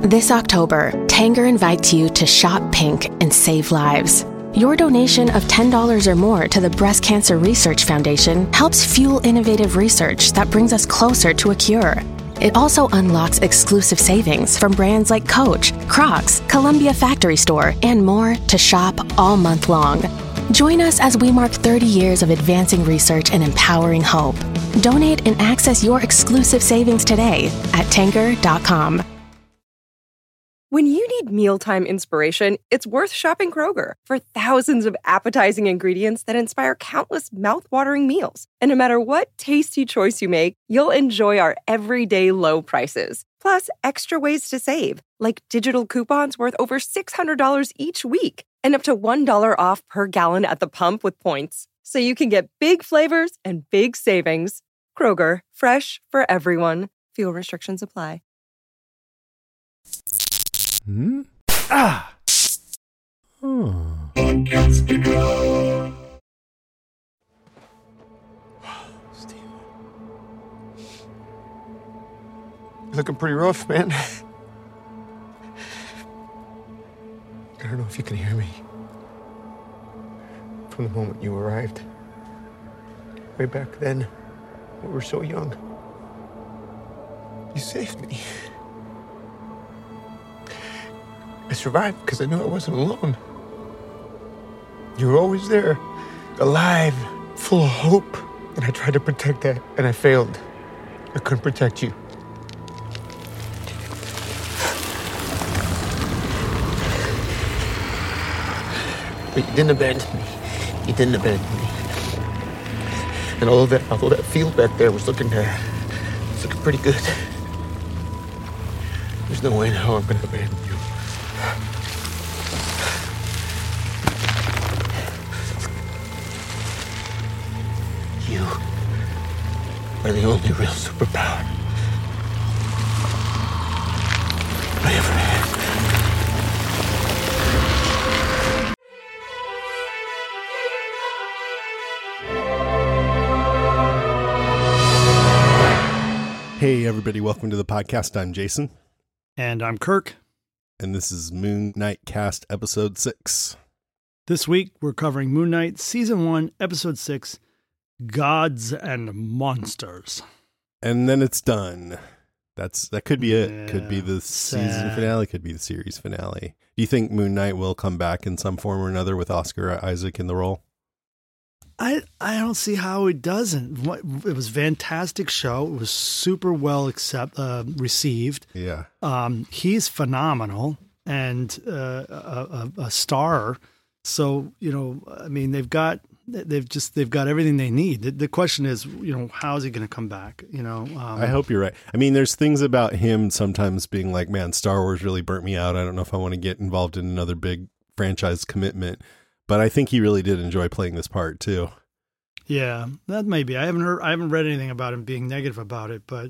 This October, Tanger invites you to shop pink and save lives. Your donation of $10 or more to the Breast Cancer Research Foundation helps fuel innovative research that brings us closer to a cure. It also unlocks exclusive savings from brands like Coach, Crocs, Columbia Factory Store, and more to shop all month long. Join us as we mark 30 years of advancing research and empowering hope. Donate and access your exclusive savings today at Tanger.com. When you need mealtime inspiration, it's worth shopping Kroger for thousands of appetizing ingredients that inspire countless mouth-watering meals. And no matter what tasty choice you make, you'll enjoy our everyday low prices. Plus, extra ways to save, like digital coupons worth over $600 each week and up to $1 off per gallon at the pump with points. So you can get big flavors and big savings. Kroger, fresh for everyone. Fuel restrictions apply. Hmm? Ah! Oh. Steve. Looking pretty rough, man. I don't know if you can hear me. From the moment you arrived. Way back then, we were so young. You saved me. I survived because I knew I wasn't alone. You were always there, alive, full of hope. And I tried to protect that, and I failed. I couldn't protect you. But you didn't abandon me. You didn't abandon me. And although that field back there was looking pretty good, there's no way now I'm going to abandon you. You are the only real superpower I ever had. Hey, everybody. Welcome to the podcast. I'm Jason. And I'm Kirk. And this is Moon Knight Cast Episode 6. This week, we're covering Moon Knight Season 1, Episode 6, Gods and Monsters. And then it's done. That could be it. Yeah, could be the sad. season finale. Could be the series finale. Do you think Moon Knight will come back in some form or another with Oscar Isaac in the role? I don't see how it doesn't. It was a fantastic show. It was super well received. Yeah. He's phenomenal and a star. So, I mean, they've got everything they need. The question is, how is he going to come back? I hope you're right. I mean, there's things about him sometimes being like, man, Star Wars really burnt me out. I don't know if I want to get involved in another big franchise commitment. But I think he really did enjoy playing this part too. Yeah, that may be. I haven't read anything about him being negative about it, but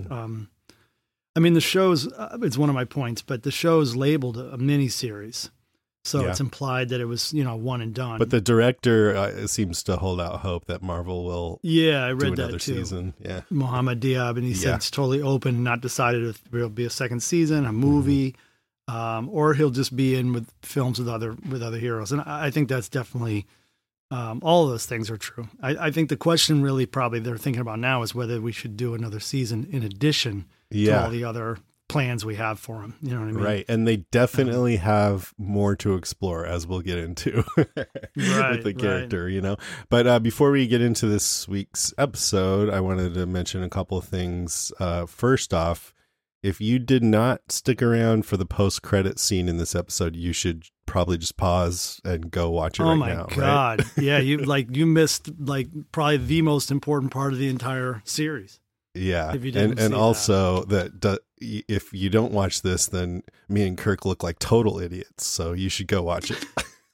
I mean, the show's it's one of my points. But the show's labeled a mini series, so it's implied that it was one and done. But the director seems to hold out hope that Marvel will. Yeah, I read do another that too. Season. Yeah, Mohammed Diab, and he said it's totally open, not decided if there'll be a second season, a movie. Or he'll just be in with films with other heroes. And I think that's definitely, all of those things are true. I think the question really probably they're thinking about now is whether we should do another season in addition to all the other plans we have for him. You know what I mean? Right. And they definitely have more to explore, as we'll get into with the character, But before we get into this week's episode, I wanted to mention a couple of things. First off, if you did not stick around for the post-credit scene in this episode, you should probably just pause and go watch it now. Oh my God. Right? Yeah, you missed probably the most important part of the entire series. Yeah. And also that if you don't watch this, then me and Kirk look like total idiots. So you should go watch it.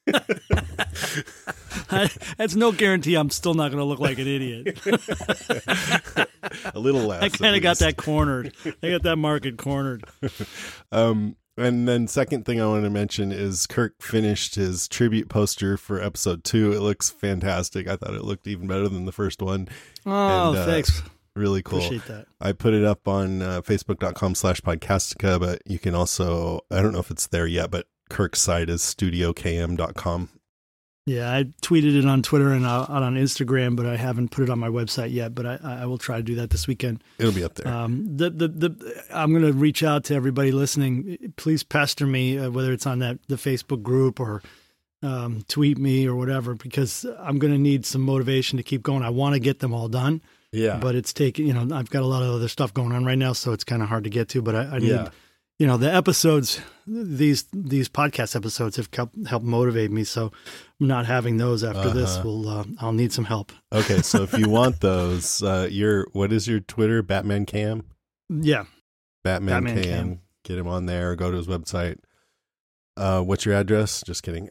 That's no guarantee I'm still not going to look like an idiot. A little less. I kind of got that cornered. I got that market cornered. And then second thing I want to mention is Kirk finished his tribute poster for episode 2. It looks fantastic. I thought it looked even better than the first one. Oh, thanks. Really cool. Appreciate that. I put it up on facebook.com/podcastica, but you can also, I don't know if it's there yet, but Kirk's site is studiokm.com. Yeah, I tweeted it on Twitter and out on Instagram, but I haven't put it on my website yet. But I will try to do that this weekend. It'll be up there. I'm going to reach out to everybody listening. Please pester me, whether it's on the Facebook group or tweet me or whatever, because I'm going to need some motivation to keep going. I want to get them all done. Yeah. But it's taking, I've got a lot of other stuff going on right now, so it's kind of hard to get to. But I need, the episodes, these podcast episodes have helped motivate me. So not having those after this I'll need some help. Okay, so if you want those, what is your Twitter? Batman Cam? Yeah. Batman Cam. Get him on there. Go to his website. What's your address? Just kidding.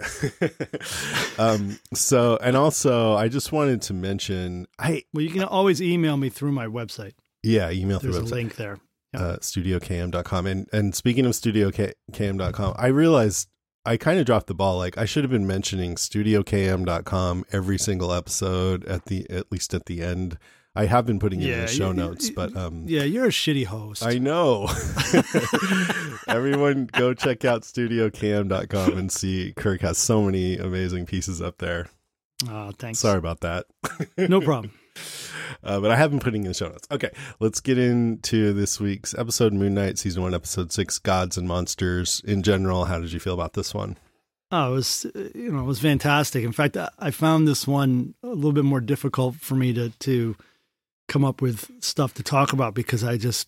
So, and also I just wanted to mention, you can always email me through my website. Yeah, email through There's website. a link there. studiokm.com. And speaking of studiokm.com, I realized I kind of dropped the ball. Like, I should have been mentioning studiokm.com every single episode at least at the end. I have been putting it in the show notes, but you're a shitty host. I know. Everyone go check out studiokm.com and see Kirk has so many amazing pieces up there. Oh, thanks. Sorry about that. No problem. But I have been putting in the show notes. Okay, let's get into this week's episode, Moon Knight, Season 1, Episode 6, Gods and Monsters. In general, how did you feel about this one? Oh, it was fantastic. In fact, I found this one a little bit more difficult for me to come up with stuff to talk about, because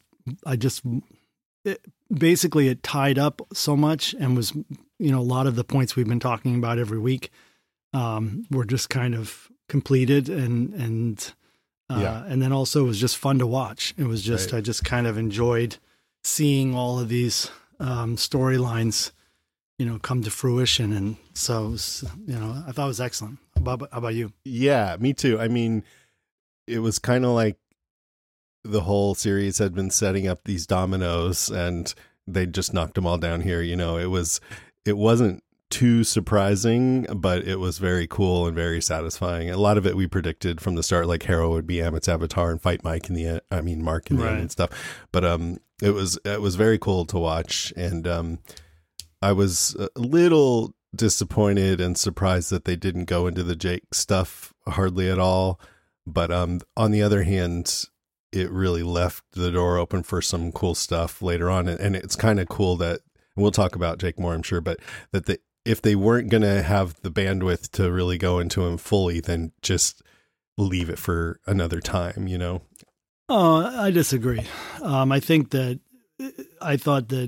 basically it tied up so much and was, a lot of the points we've been talking about every week were just kind of completed, and then also it was just fun to watch. It was just, right. I just kind of enjoyed seeing all of these storylines, come to fruition. And so, I thought it was excellent. How about you? Yeah, me too. I mean, it was kind of like the whole series had been setting up these dominoes and they just knocked them all down here. It wasn't too surprising, but it was very cool and very satisfying. A lot of it we predicted from the start, like Harrow would be Ammit's avatar and fight Mark in the end and stuff. But it was very cool to watch, and I was a little disappointed and surprised that they didn't go into the Jake stuff hardly at all. But on the other hand, it really left the door open for some cool stuff later on, and it's kind of cool that, and we'll talk about Jake more, I'm sure, but that if they weren't going to have the bandwidth to really go into him fully, then just leave it for another time, Oh, I disagree. I think that I thought that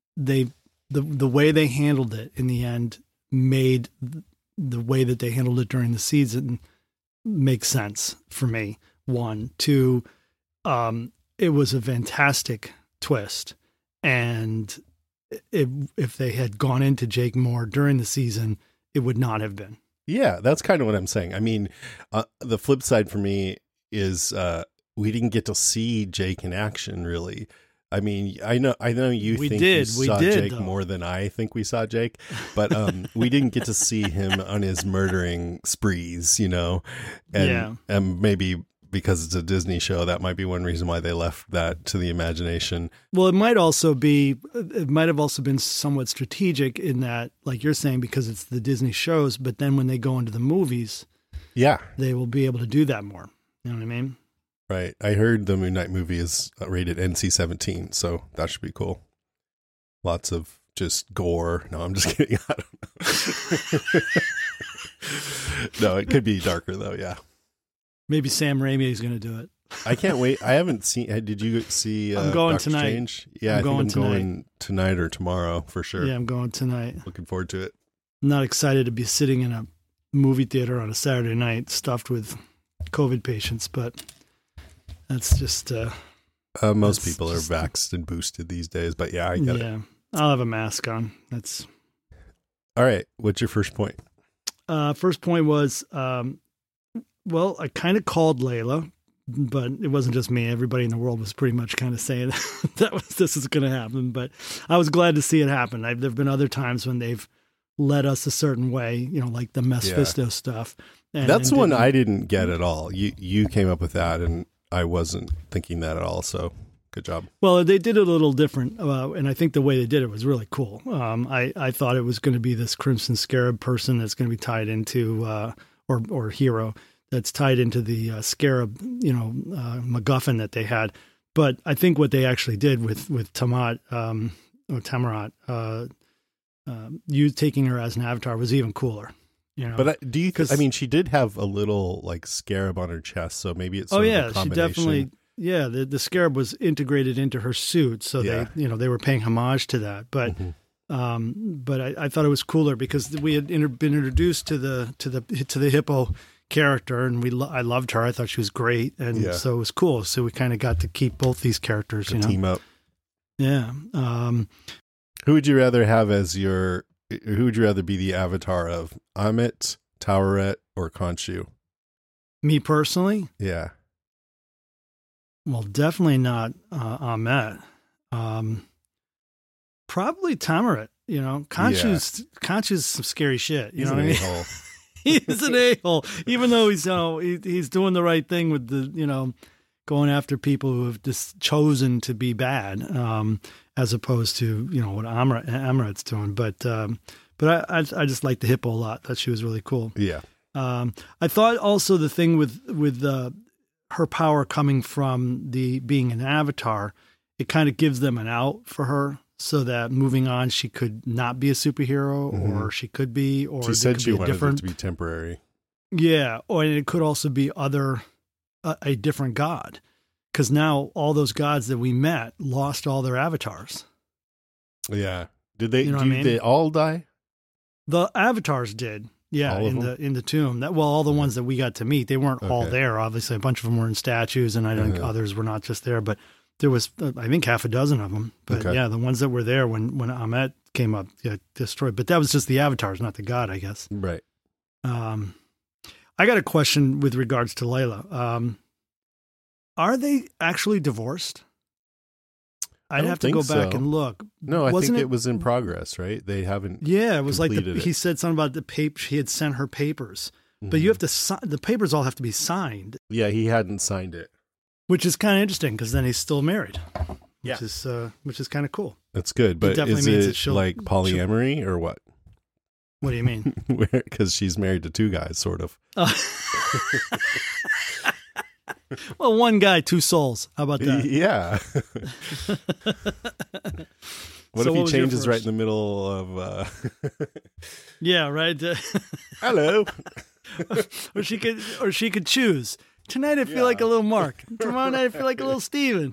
the way they handled it in the end made the way that they handled it during the season make sense for me. 1, 2, it was a fantastic twist, and if they had gone into Jake more during the season, it would not have been. Yeah, that's kind of what I'm saying. I mean, the flip side for me is we didn't get to see Jake in action, really. I mean, I know you think we saw Jake though. More than I think we saw Jake, but we didn't get to see him on his murdering sprees, and maybe because it's a Disney show, that might be one reason why they left that to the imagination. Well, it might have also been somewhat strategic in that, like you're saying, because it's the Disney shows, but then when they go into the movies, they will be able to do that more. You know what I mean? Right. I heard the Moon Knight movie is rated NC-17, so that should be cool. Lots of just gore. No, I'm just kidding. I don't know. No, it could be darker though. Yeah. Maybe Sam Raimi is going to do it. I can't wait. I haven't seen. Did you see? I'm going Doctor tonight. Strange? Yeah, I'm going tonight or tomorrow for sure. Yeah, I'm going tonight. Looking forward to it. I'm not excited to be sitting in a movie theater on a Saturday night stuffed with COVID patients, but that's just. Most people are vaxxed and boosted these days, but yeah, I get it. Yeah, I'll have a mask on. That's. All right. What's your first point? First point was. Well, I kind of called Layla, but it wasn't just me. Everybody in the world was pretty much kind of saying this is going to happen. But I was glad to see it happen. There have been other times when they've led us a certain way, like the Mephisto stuff. That's one I didn't get at all. You came up with that, and I wasn't thinking that at all. So good job. Well, they did it a little different, and I think the way they did it was really cool. I thought it was going to be this Crimson Scarab person that's going to be tied into, or hero that's tied into the Scarab, MacGuffin that they had. But I think what they actually did with Tamarat, you taking her as an avatar was even cooler. But do you? I mean, she did have a little like scarab on her chest, so maybe it's sort of a combination. She definitely. Yeah, the scarab was integrated into her suit, so they were paying homage to that. But but I thought it was cooler because we had been introduced to the hippo character, and I loved her. I thought she was great, and so it was cool. So we kind of got to keep both these characters, team up. Yeah. Who would you rather have as your? Who would you rather be the avatar of? Ammit, Taweret, or Khonshu? Me personally? Yeah. Well, definitely not Ammit. Probably Tamaret. Khonshu's some scary shit. You know what I mean? He's an a-hole. Even though he's doing the right thing with the going after people who have just chosen to be bad, as opposed to what Amaret's doing. But I just like the hippo a lot. Thought she was really cool. Yeah. I thought also the thing with her power coming from being an avatar, it kind of gives them an out for her, so that moving on, she could not be a superhero, or she could be, or she said she wanted it to be temporary. Yeah, or it could also be a different god, because now all those gods that we met lost all their avatars. Yeah, did they? They all die? The avatars did. Yeah, in the tomb. All the ones that we got to meet, they weren't all there. Obviously, a bunch of them were in statues, and I think others were not just there. But there was, I think, half a dozen of them. But yeah, the ones that were there when Ammit came up, destroyed. But that was just the avatars, not the god, I guess. Right. I got a question with regards to Layla. Are they actually divorced? I'd have to go back and look. No, I think it was in progress, right? They haven't. Yeah, it was like he said something about the paper. He had sent her papers, but you have to sign. The papers all have to be signed. Yeah, he hadn't signed it, which is kind of interesting because then he's still married. Which is kind of cool. That's good, but is it like polyamory or what? What do you mean? Because she's married to two guys, sort of. Well, one guy, two souls. How about that? Yeah. What if he changes right in the middle of? Yeah, right. Hello. or she could choose. Tonight I feel like a little Mark. Tomorrow night I feel like a little Steven.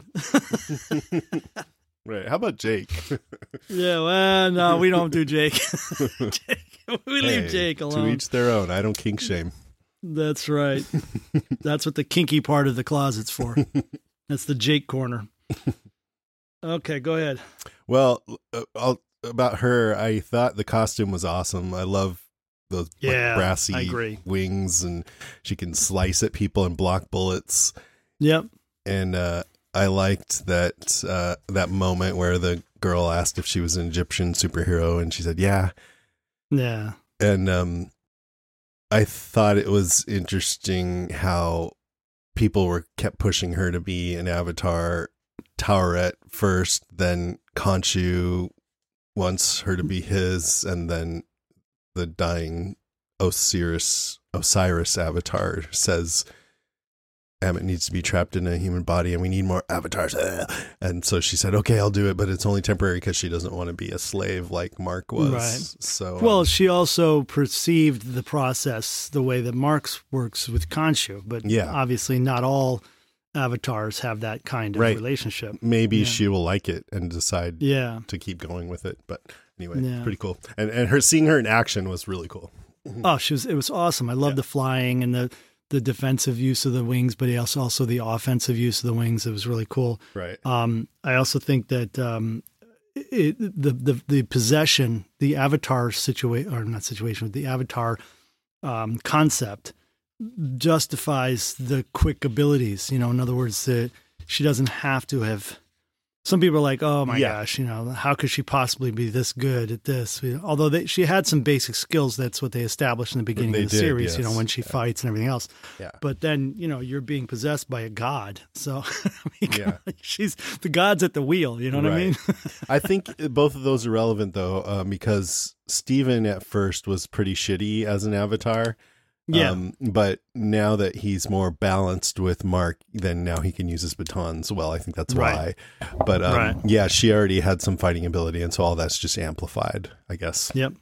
Right. How about Jake? Yeah. Well, no, we don't do Jake. We leave Jake alone. To each their own. I don't kink shame. That's right. That's what the kinky part of the closet's for. That's the Jake corner. Okay, go ahead. Well, about her, I thought the costume was awesome. I love those brassy wings, and she can slice at people and block bullets. Yep. And I liked that moment where the girl asked if she was an Egyptian superhero, and she said, yeah. Yeah. And I thought it was interesting how people kept pushing her to be an avatar. Taweret first, then Khonshu wants her to be his, and then the dying Osiris avatar says Ammit needs to be trapped in a human body and we need more avatars. And so she said, okay, I'll do it, but it's only temporary because she doesn't want to be a slave like Mark was. Right. So, well, she also perceived the process the way that Mark's works with Khonshu, but obviously not all avatars have that kind of relationship. Maybe she will like it and decide to keep going with it. But anyway, pretty cool. And seeing her in action was really cool. Oh, it was awesome. I love the flying and the defensive use of the wings, but also the offensive use of the wings. It was really cool. Right. I also think that the possession, the avatar the avatar concept justifies the quick abilities. In other words, she doesn't have to have some people are like, oh my gosh, how could she possibly be this good at this? Although she had some basic skills. That's what they established in the beginning of the series, yes. When she fights and everything else. Yeah. But then, you're being possessed by a god. So she's the god's at the wheel. You know what I mean? I think both of those are relevant though, because Steven at first was pretty shitty as an avatar. Yeah. But now that he's more balanced with Mark, then now he can use his batons well. I think that's why. But yeah, she already had some fighting ability, and so all that's just amplified, I guess. Yep.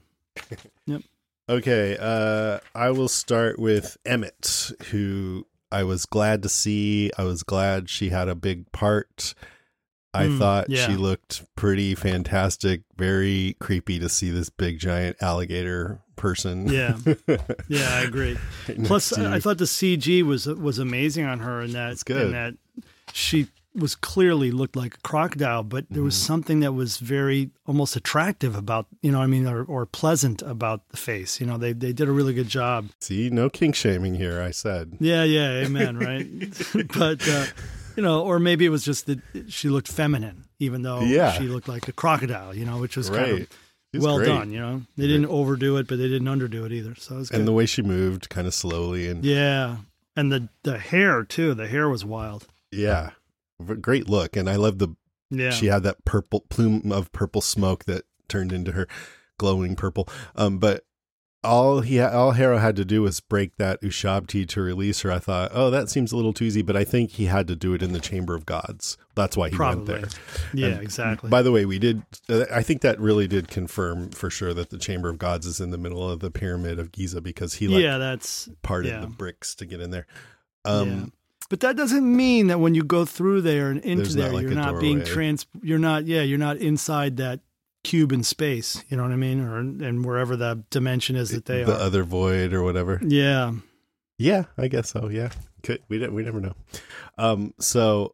Okay, I will start with Emmett, who I was glad to see. I was glad she had a big part. I thought she looked pretty fantastic, very creepy to see this big giant alligator person. Yeah, I agree. Plus, I thought the CG was amazing on her, in that, it's good. In that she was clearly looked like a crocodile, but there was something that was very almost attractive about, or pleasant about the face. They did a really good job. See, no kink shaming here, I said. Yeah, amen, right? But or maybe it was just that she looked feminine, even though she looked like a crocodile, which was kind of well great. Done. They didn't overdo it, but they didn't underdo it either. So it was good. And the way she moved kind of slowly. And and the hair too. The hair was wild. Yeah. Great look. And I love she had that purple plume of purple smoke that turned into her glowing purple. But all Harrow had to do was break that Ushabti to release her. I thought, that seems a little too easy, but I think he had to do it in the Chamber of Gods. That's why he went there. Yeah, and exactly. By the way, I think that really did confirm for sure that the Chamber of Gods is in the middle of the Pyramid of Giza, because he that's parted the bricks to get in there. But that doesn't mean that when you go through there and into there, you're not being you're not inside that cube in space, you know what I mean? And wherever that dimension is that they are. The other void or whatever. Yeah. Yeah, I guess so. Yeah. We never know. So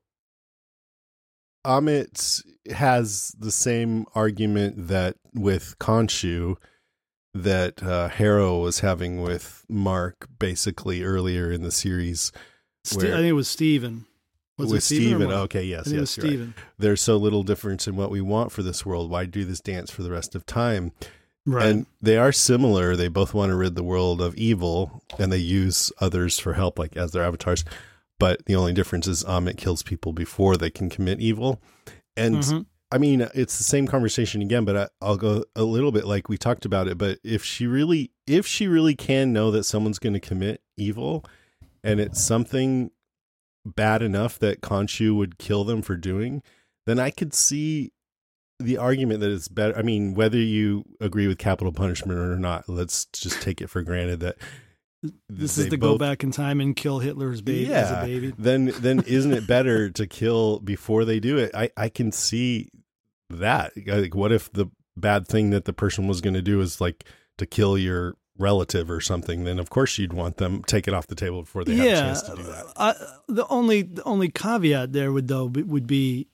Amit has the same argument that with Khonshu that Harrow was having with Mark basically earlier in the series. I think it was Steven. With Steven. Okay, yes, it was Steven. Right. There's so little difference in what we want for this world. Why do this dance for the rest of time? Right. And they are similar. They both want to rid the world of evil, and they use others for help, like as their avatars. But the only difference is Amit kills people before they can commit evil. And I mean, it's the same conversation again, but I'll go a little bit like we talked about it. But if she really can know that someone's going to commit evil, and it's something bad enough that Khonshu would kill them for doing, then I could see the argument that it's better. I mean, whether you agree with capital punishment or not, let's just take it for granted that this is to go back in time and kill Hitler's baby as a baby. Then isn't it better to kill before they do it? I can see that. Like, what if the bad thing that the person was going to do is like to kill your relative or something? Then of course you'd want them take it off the table before they have a chance to do that. The only caveat there would be,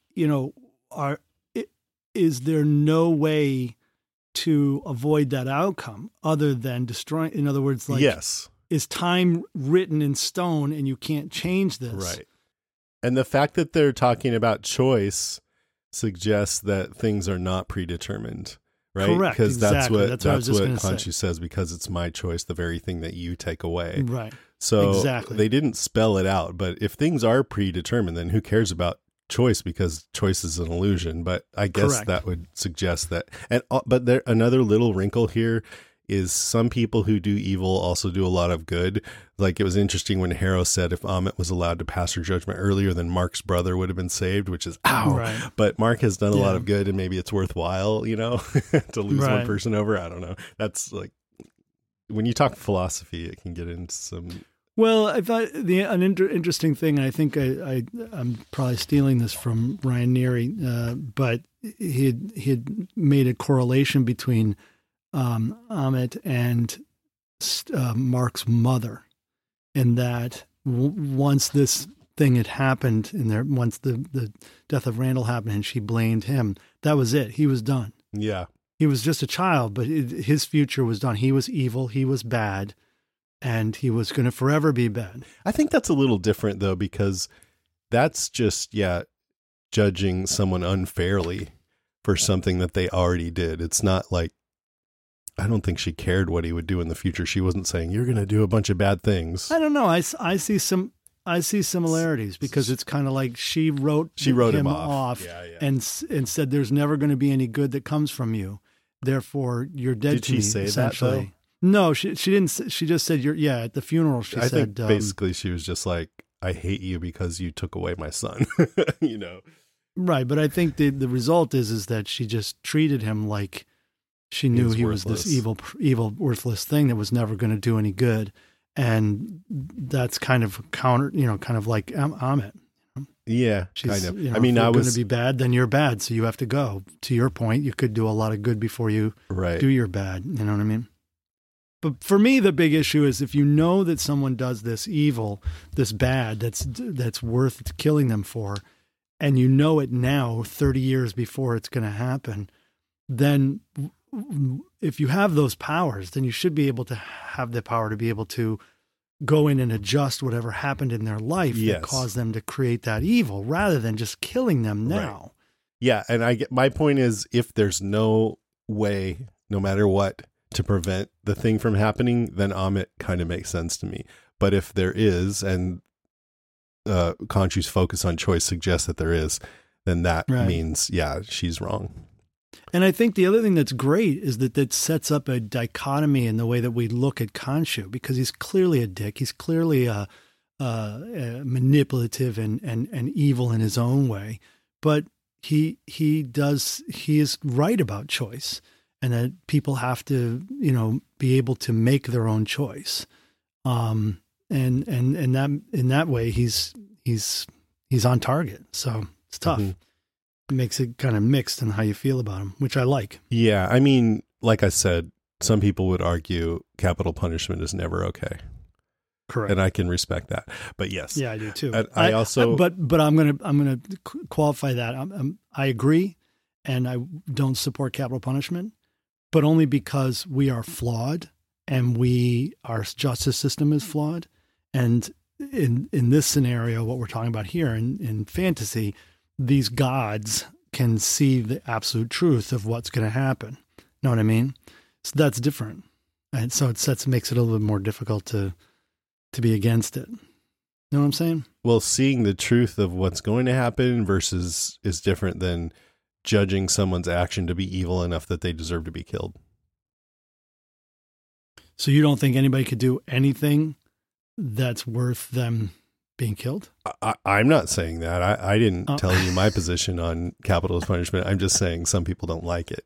is there no way to avoid that outcome other than destroying? In other words, like, yes, is time written in stone and you can't change this? Right. And the fact that they're talking about choice suggests that things are not predetermined. Right? Correct. Because exactly. that's what Khonshu says, because it's my choice, the very thing that you take away. Right. So they didn't spell it out, but if things are predetermined, then who cares about choice, because choice is an illusion. But I guess that would suggest that. But another little wrinkle here is some people who do evil also do a lot of good. Like, it was interesting when Harrow said if Amit was allowed to pass her judgment earlier, then Mark's brother would have been saved, which is Right. But Mark has done a lot of good, and maybe it's worthwhile, to lose one person over. I don't know. That's like, when you talk philosophy, it can get into some. Well, I thought an interesting thing, and I think I'm probably stealing this from Ryan Neary, but he had made a correlation between Amit and Mark's mother, and that once this thing had happened, once the death of Randall happened, and she blamed him, that was it. He was done. Yeah, he was just a child, but his future was done. He was evil. He was bad. And he was going to forever be bad. I think that's a little different, though, because that's just, judging someone unfairly for something that they already did. It's not like, I don't think she cared what he would do in the future. She wasn't saying, you're going to do a bunch of bad things. I don't know. I see similarities, because it's kind of like she wrote him off and said, there's never going to be any good that comes from you. Therefore, you're dead to me. Did she say that, though? No, she didn't. She just said, at the funeral, I think basically she was just like, I hate you because you took away my son, Right. But I think the result is that she just treated him like she knew he was this evil, worthless thing that was never going to do any good. And that's kind of kind of like Amit. Yeah, kind of. I mean, if you're going to be bad, then you're bad. So you have to go. To your point, you could do a lot of good before you do your bad. You know what I mean? But for me, the big issue is if you know that someone does this evil, this bad, that's worth killing them for, and you know it now, 30 years before it's going to happen, then if you have those powers, then you should be able to have the power to be able to go in and adjust whatever happened in their life that caused them to create that evil, rather than just killing them now. Right. Yeah. And my point is, if there's no way, no matter what, to prevent the thing from happening, then Amit kind of makes sense to me. But if there is, and Khonshu's focus on choice suggests that there is, then that means, she's wrong. And I think the other thing that's great is that sets up a dichotomy in the way that we look at Khonshu, because he's clearly a dick. He's clearly manipulative and evil in his own way, but he is right about choice, and that people have to, be able to make their own choice. And that in that way, he's on target. So it's tough. Mm-hmm. It makes it kind of mixed in how you feel about him, which I like. Yeah. I mean, like I said, some people would argue capital punishment is never okay. Correct. And I can respect that. But yes. Yeah, I do too. I also, but I'm going to qualify that. I agree. And I don't support capital punishment, but only because we are flawed and our justice system is flawed. And in this scenario, what we're talking about here in fantasy, these gods can see the absolute truth of what's going to happen. Know what I mean? So that's different. And so it makes it a little bit more difficult to be against it. You know what I'm saying? Well, seeing the truth of what's going to happen is different than judging someone's action to be evil enough that they deserve to be killed. So you don't think anybody could do anything that's worth them being killed? I'm not saying that. I didn't tell you my position on capital punishment. I'm just saying some people don't like it.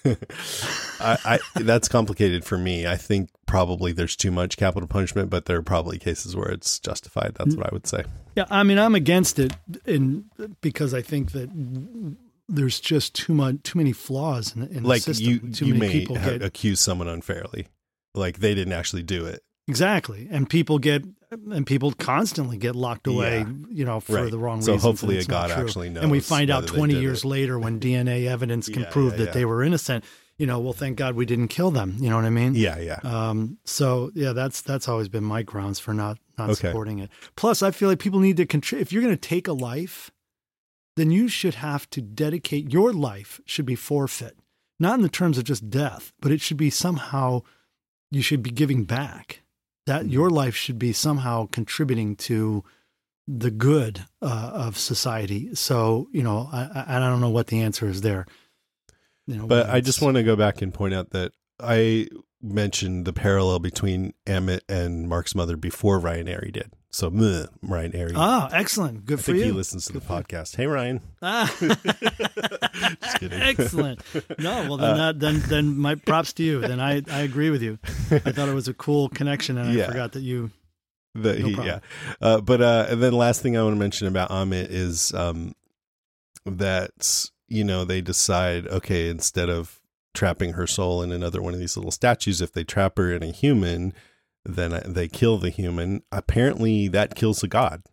That's complicated for me. I think probably there's too much capital punishment, but there are probably cases where it's justified. That's what I would say. Yeah, I mean, I'm against it because I think that there's just too many flaws in the system. You may accuse someone unfairly, like they didn't actually do it. Exactly, and people constantly get locked away, for the wrong reasons. So hopefully a God actually knows. And we find out 20 years later when DNA evidence can prove that they were innocent. Well, thank God we didn't kill them. You know what I mean? Yeah. So yeah, that's always been my grounds for not supporting it. Plus, I feel like people need to contribute. If you're going to take a life, then you should have to dedicate your life. Should be forfeit, not in the terms of just death, but it should be somehow you should be giving back. That your life should be somehow contributing to the good of society. So, I don't know what the answer is there. But I just want to go back and point out that I mentioned the parallel between Amit and Mark's mother before Ryan Airy did. So, Ryan Airy. Ah, excellent. Good for you. I think he listens to the podcast. Hey, Ryan. Just kidding. Excellent. No, well, then my props to you. Then I agree with you. I thought it was a cool connection, and I forgot that you. But and then last thing I want to mention about Amit is that, they decide, okay, instead of trapping her soul in another one of these little statues, if they trap her in a human, then they kill the human. Apparently that kills the god.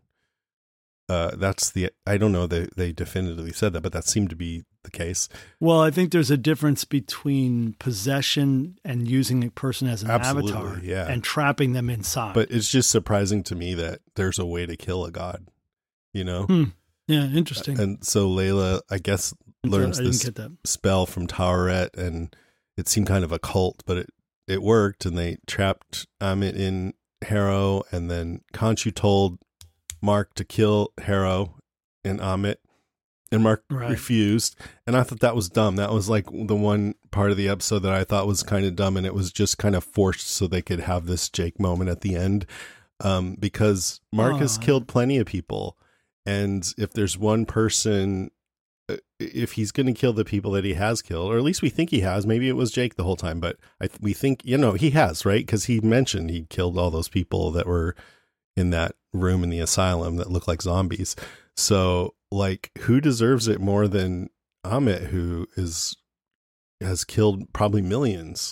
I don't know they definitively said that, but that seemed to be the case. Well, I think there's a difference between possession and using a person as an avatar and trapping them inside. But it's just surprising to me that there's a way to kill a god, Yeah, interesting. And so Layla, I guess, learns this that spell from Taweret, and it seemed kind of a cult, but it worked, and they trapped Ammit in Harrow, and then Khonshu told Mark to kill Harrow and Ammit, and Mark refused, and I thought that was dumb. That was like the one part of the episode that I thought was kind of dumb, and it was just kind of forced so they could have this Jake moment at the end, because Mark has killed plenty of people. And if there's one person, if he's going to kill the people that he has killed, or at least we think he has, maybe it was Jake the whole time, but we think, he has, right? Because he mentioned he killed all those people that were in that room in the asylum that looked like zombies. So, like, who deserves it more than Ammit, who has killed probably millions?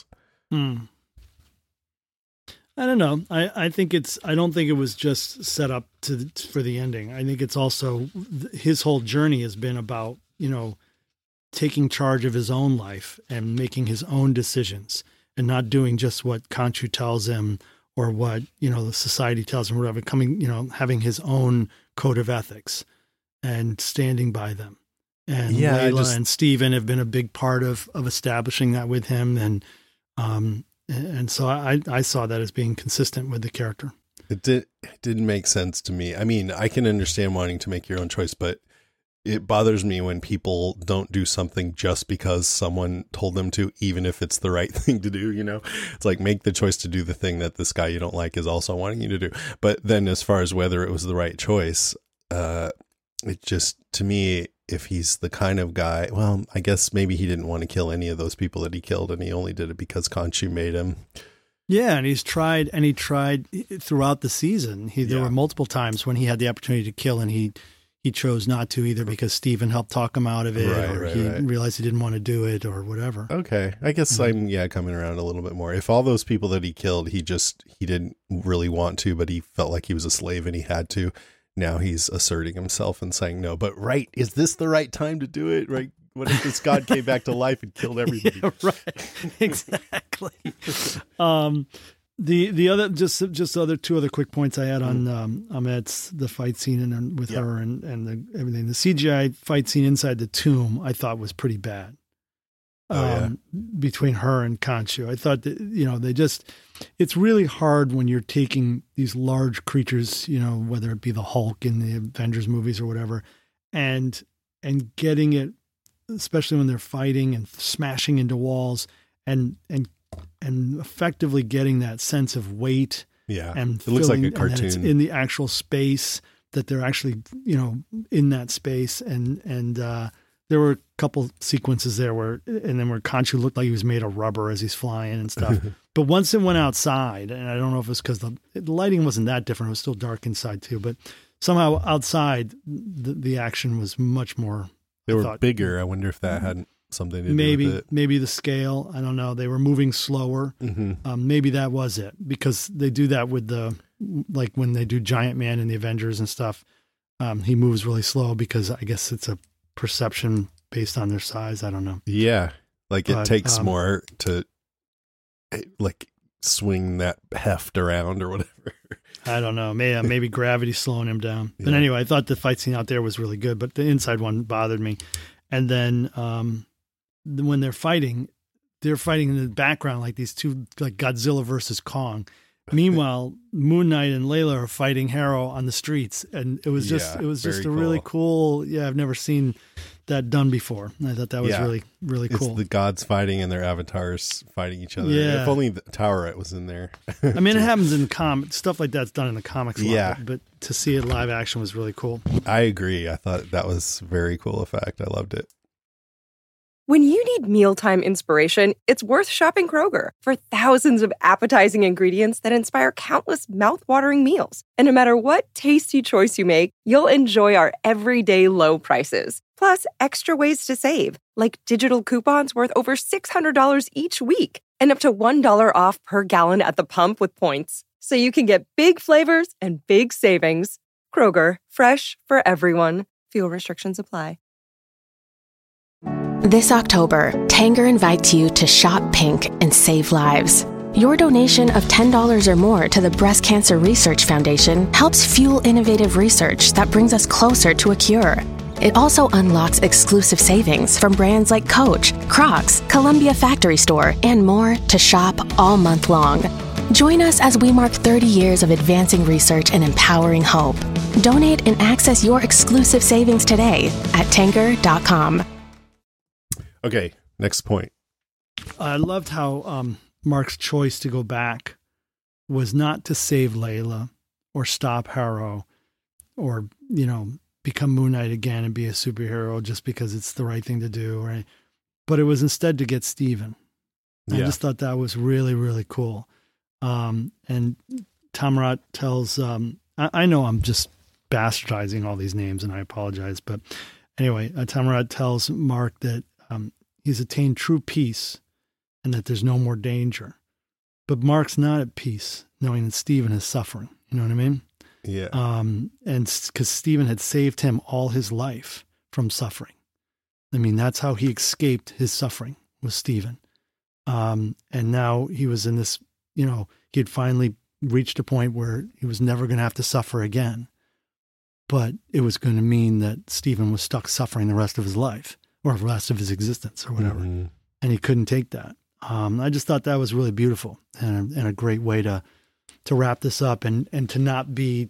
I don't know. I don't think it was just set up for the ending. I think it's also his whole journey has been about, taking charge of his own life and making his own decisions and not doing just what Khonshu tells him or what, the society tells him, whatever, having his own code of ethics and standing by them. And Layla and Steven have been a big part of establishing that with him. And so I saw that as being consistent with the character. It didn't make sense to me. I mean, I can understand wanting to make your own choice, but it bothers me when people don't do something just because someone told them to, even if it's the right thing to do, It's like, make the choice to do the thing that this guy you don't like is also wanting you to do. But then as far as whether it was the right choice, it just, to me, if he's the kind of guy, well, I guess maybe he didn't want to kill any of those people that he killed, and he only did it because Khonshu made him. Yeah, and he tried throughout the season. There were multiple times when he had the opportunity to kill, and he chose not to, either because Steven helped talk him out of it, or he realized he didn't want to do it, or whatever. Okay, I guess I'm coming around a little bit more. If all those people that he killed, he didn't really want to, but he felt like he was a slave and he had to. Now he's asserting himself and saying no. But is this the right time to do it? Right? What if this god came back to life and killed everybody? Yeah, right. Exactly. The other two other quick points I had on Ammit's the fight scene and with her and everything. The CGI fight scene inside the tomb I thought was pretty bad. Between her and Khonshu, I thought that it's really hard when you're taking these large creatures, whether it be the Hulk in the Avengers movies or whatever, and getting it, especially when they're fighting and smashing into walls and effectively getting that sense of weight. Yeah, and it looks like a cartoon, and it's in the actual space that they're actually in that space, and there were a couple sequences there where Khonshu looked like he was made of rubber as he's flying and stuff. But once it went outside, and I don't know if it was because the lighting wasn't that different, it was still dark inside too, but somehow outside the action was much more. They were bigger. I wonder if that had something to do with it. Maybe the scale. I don't know. They were moving slower. Mm-hmm. Maybe that was it, because they do that with like when they do Giant Man in the Avengers and stuff. He moves really slow because I guess it's a perception based on their size. I don't know. Yeah. Like it takes more to like swing that heft around or whatever. I don't know. Maybe gravity's slowing him down. But anyway, I thought the fight scene out there was really good, but the inside one bothered me. And then when they're fighting in the background like these two, like Godzilla versus Kong. Meanwhile, Moon Knight and Layla are fighting Harrow on the streets, and it was just a really cool. Yeah, I've never seen that done before. I thought that was really, really cool. It's the gods fighting and their avatars fighting each other. Yeah. If only the Taweret was in there. I mean, it happens in comics. Stuff like that's done in the comics a lot, but to see it live action was really cool. I agree. I thought that was a very cool effect. I loved it. When you need mealtime inspiration, it's worth shopping Kroger for thousands of appetizing ingredients that inspire countless mouthwatering meals. And no matter what tasty choice you make, you'll enjoy our everyday low prices. Plus, extra ways to save, like digital coupons worth over $600 each week and up to $1 off per gallon at the pump with points. So you can get big flavors and big savings. Kroger, fresh for everyone. Fuel restrictions apply. This October, Tanger invites you to shop pink and save lives. Your donation of $10 or more to the Breast Cancer Research Foundation helps fuel innovative research that brings us closer to a cure. It also unlocks exclusive savings from brands like Coach, Crocs, Columbia Factory Store, and more to shop all month long. Join us as we mark 30 years of advancing research and empowering hope. Donate and access your exclusive savings today at Tanger.com. Okay, next point. I loved how Mark's choice to go back was not to save Layla or stop Harrow or, become Moon Knight again and be a superhero just because it's the right thing to do, right? But it was instead to get Steven. I just thought that was really, really cool. And Tamarat tells, I know I'm just bastardizing all these names and I apologize, but anyway, Tamarat tells Mark that he's attained true peace and that there's no more danger. But Mark's not at peace knowing that Steven is suffering. You know what I mean? Yeah. And because Steven had saved him all his life from suffering. I mean, that's how he escaped his suffering, was Steven. And now he was in this, he had finally reached a point where he was never going to have to suffer again. But it was going to mean that Steven was stuck suffering the rest of his life or the rest of his existence or whatever. Mm-hmm. And he couldn't take that. I just thought that was really beautiful and a great way to wrap this up and to not be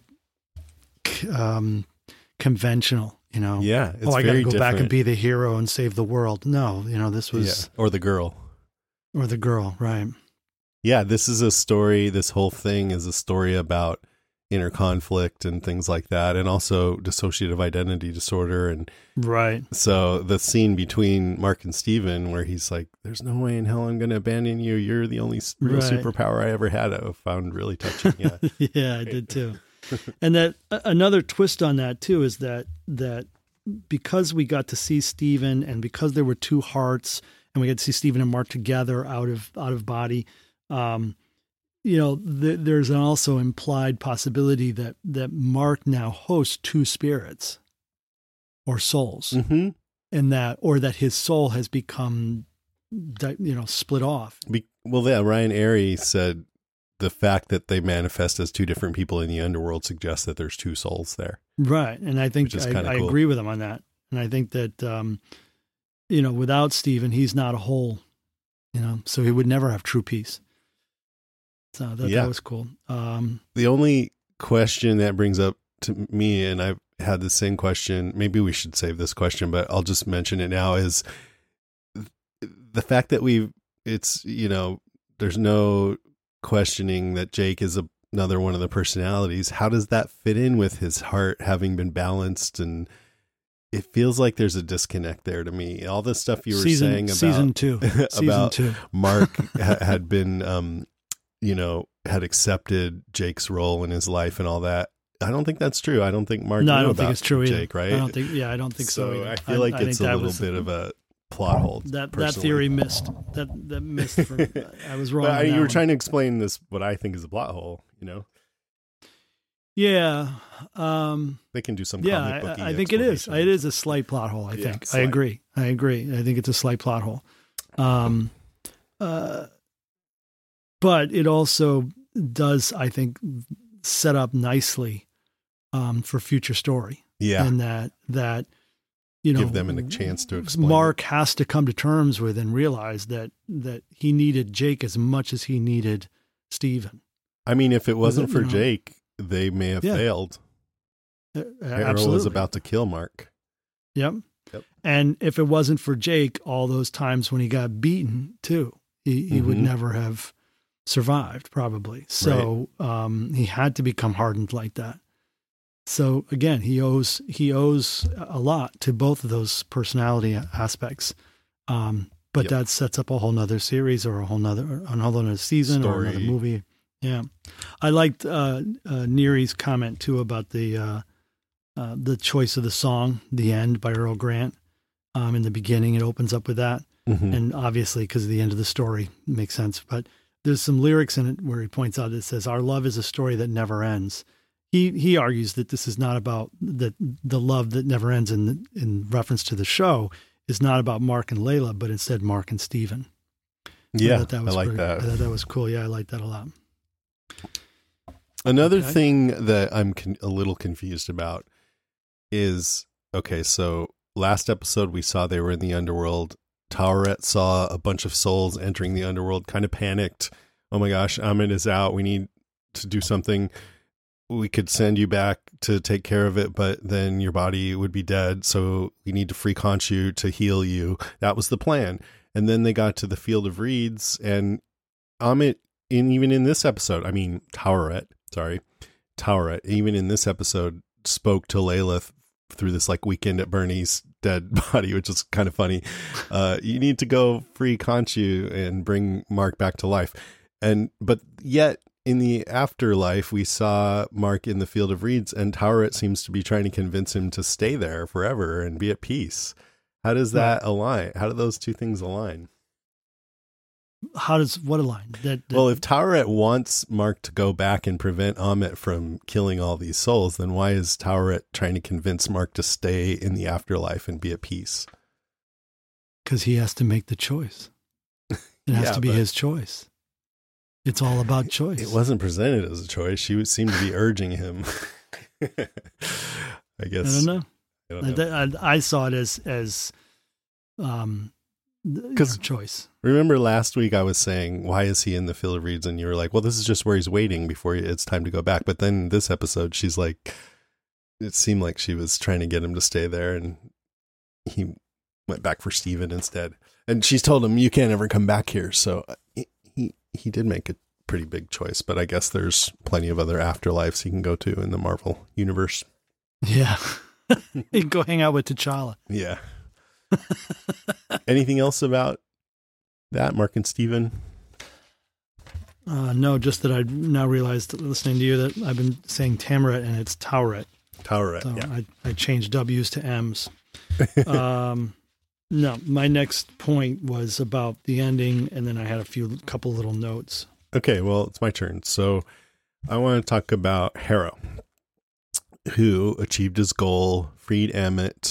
conventional, Yeah. It's I got to go different. back and be the hero and save the world. No, this was. Yeah. Or the girl. Right. Yeah, this is a story. This whole thing is a story about inner conflict and things like that, and also dissociative identity disorder. And right. So the scene between Mark and Steven where he's like, there's no way in hell I'm going to abandon you. You're the only real superpower I ever had. I found really touching. Yeah. Yeah, I did too. And that another twist on that too is that because we got to see Steven and because there were two hearts and we got to see Steven and Mark together out of body, there's an also implied possibility that Mark now hosts two spirits or souls, mm-hmm. and that his soul has become, split off. Ryan Airy said the fact that they manifest as two different people in the underworld suggests that there's two souls there. Right. And I think I agree with him on that. And I think that, without Steven, he's not a whole, so he would never have true peace. So that was cool. The only question that brings up to me, and I've had the same question, maybe we should save this question, but I'll just mention it now, is the fact that there's no questioning that Jake is another one of the personalities. How does that fit in with his heart having been balanced? And it feels like there's a disconnect there to me. All the stuff you were saying about season two, Mark had been, had accepted Jake's role in his life and all that. I don't think that's true. I don't think Mark knew I don't about think it's true Jake, either. right? I don't think so either. I feel like it's a little bit of a plot hole. That theory missed. That missed. I was wrong. But you were trying to explain this, what I think is a plot hole. Yeah. They can do some comic booky I think it is. It is a slight plot hole. I think. I agree. I think it's a slight plot hole. But it also does, I think, set up nicely for future story. Yeah. And that give them a chance to explain. Mark has to come to terms with and realize that he needed Jake as much as he needed Steven. I mean, if it wasn't for Jake, they may have failed. Harrow was about to kill Mark. Yep. And if it wasn't for Jake, all those times when he got beaten too, he would never have survived probably. So he had to become hardened like that. So again, he owes a lot to both of those personality aspects. But that sets up a whole nother series or a whole nother season or another movie. Yeah. I liked Neary's comment too about the choice of the song, The End by Earl Grant. In the beginning, it opens up with that. Mm-hmm. And obviously, because of the end of the story, it makes sense. But there's some lyrics in it where he points out, it says, our love is a story that never ends. He argues that this is not about the love that never ends in reference to the show is not about Mark and Layla, but instead Mark and Steven. Yeah, I like that. I thought that was cool. Yeah, I like that a lot. Another thing that I'm a little confused about is, okay, so last episode we saw they were in the underworld. Taweret saw a bunch of souls entering the underworld, kind of panicked. Oh my gosh, Amit is out. We need to do something. We could send you back to take care of it, but then your body would be dead. So we need to free Khonshu to heal you. That was the plan. And then they got to the Field of Reeds, and Amit, even in this episode, Taweret, even in this episode, spoke to Layla through this like Weekend at Bernie's dead body, which is kind of funny. You need to go free Khonshu and bring Mark back to life. But yet in the afterlife, we saw Mark in the Field of Reeds, and Taweret seems to be trying to convince him to stay there forever and be at peace. How does that align? How do those two things align? How does what align? Well, if Taweret wants Mark to go back and prevent Amit from killing all these souls, then why is Taweret trying to convince Mark to stay in the afterlife and be at peace? Because he has to make the choice. It has to be his choice. It's all about choice. It wasn't presented as a choice. She seemed to be urging him. I guess. I don't know. I saw it as choice. Remember last week I was saying, why is he in the Field of Reeds? And you were like, well, this is just where he's waiting before it's time to go back. But then this episode, she's like, it seemed like she was trying to get him to stay there, and he went back for Steven instead. And she's told him, you can't ever come back here. So he did make a pretty big choice, but I guess there's plenty of other afterlives he can go to in the Marvel universe. Yeah. He can go hang out with T'Challa. Yeah. Anything else about that, Mark and Steven? No, just that I now realized, listening to you, that I've been saying Tamaret and it's Taweret. Taweret, so yeah. I changed W's to M's. No, my next point was about the ending, and then I had a couple little notes. Okay, well, it's my turn. So I want to talk about Harrow, who achieved his goal, freed Amit,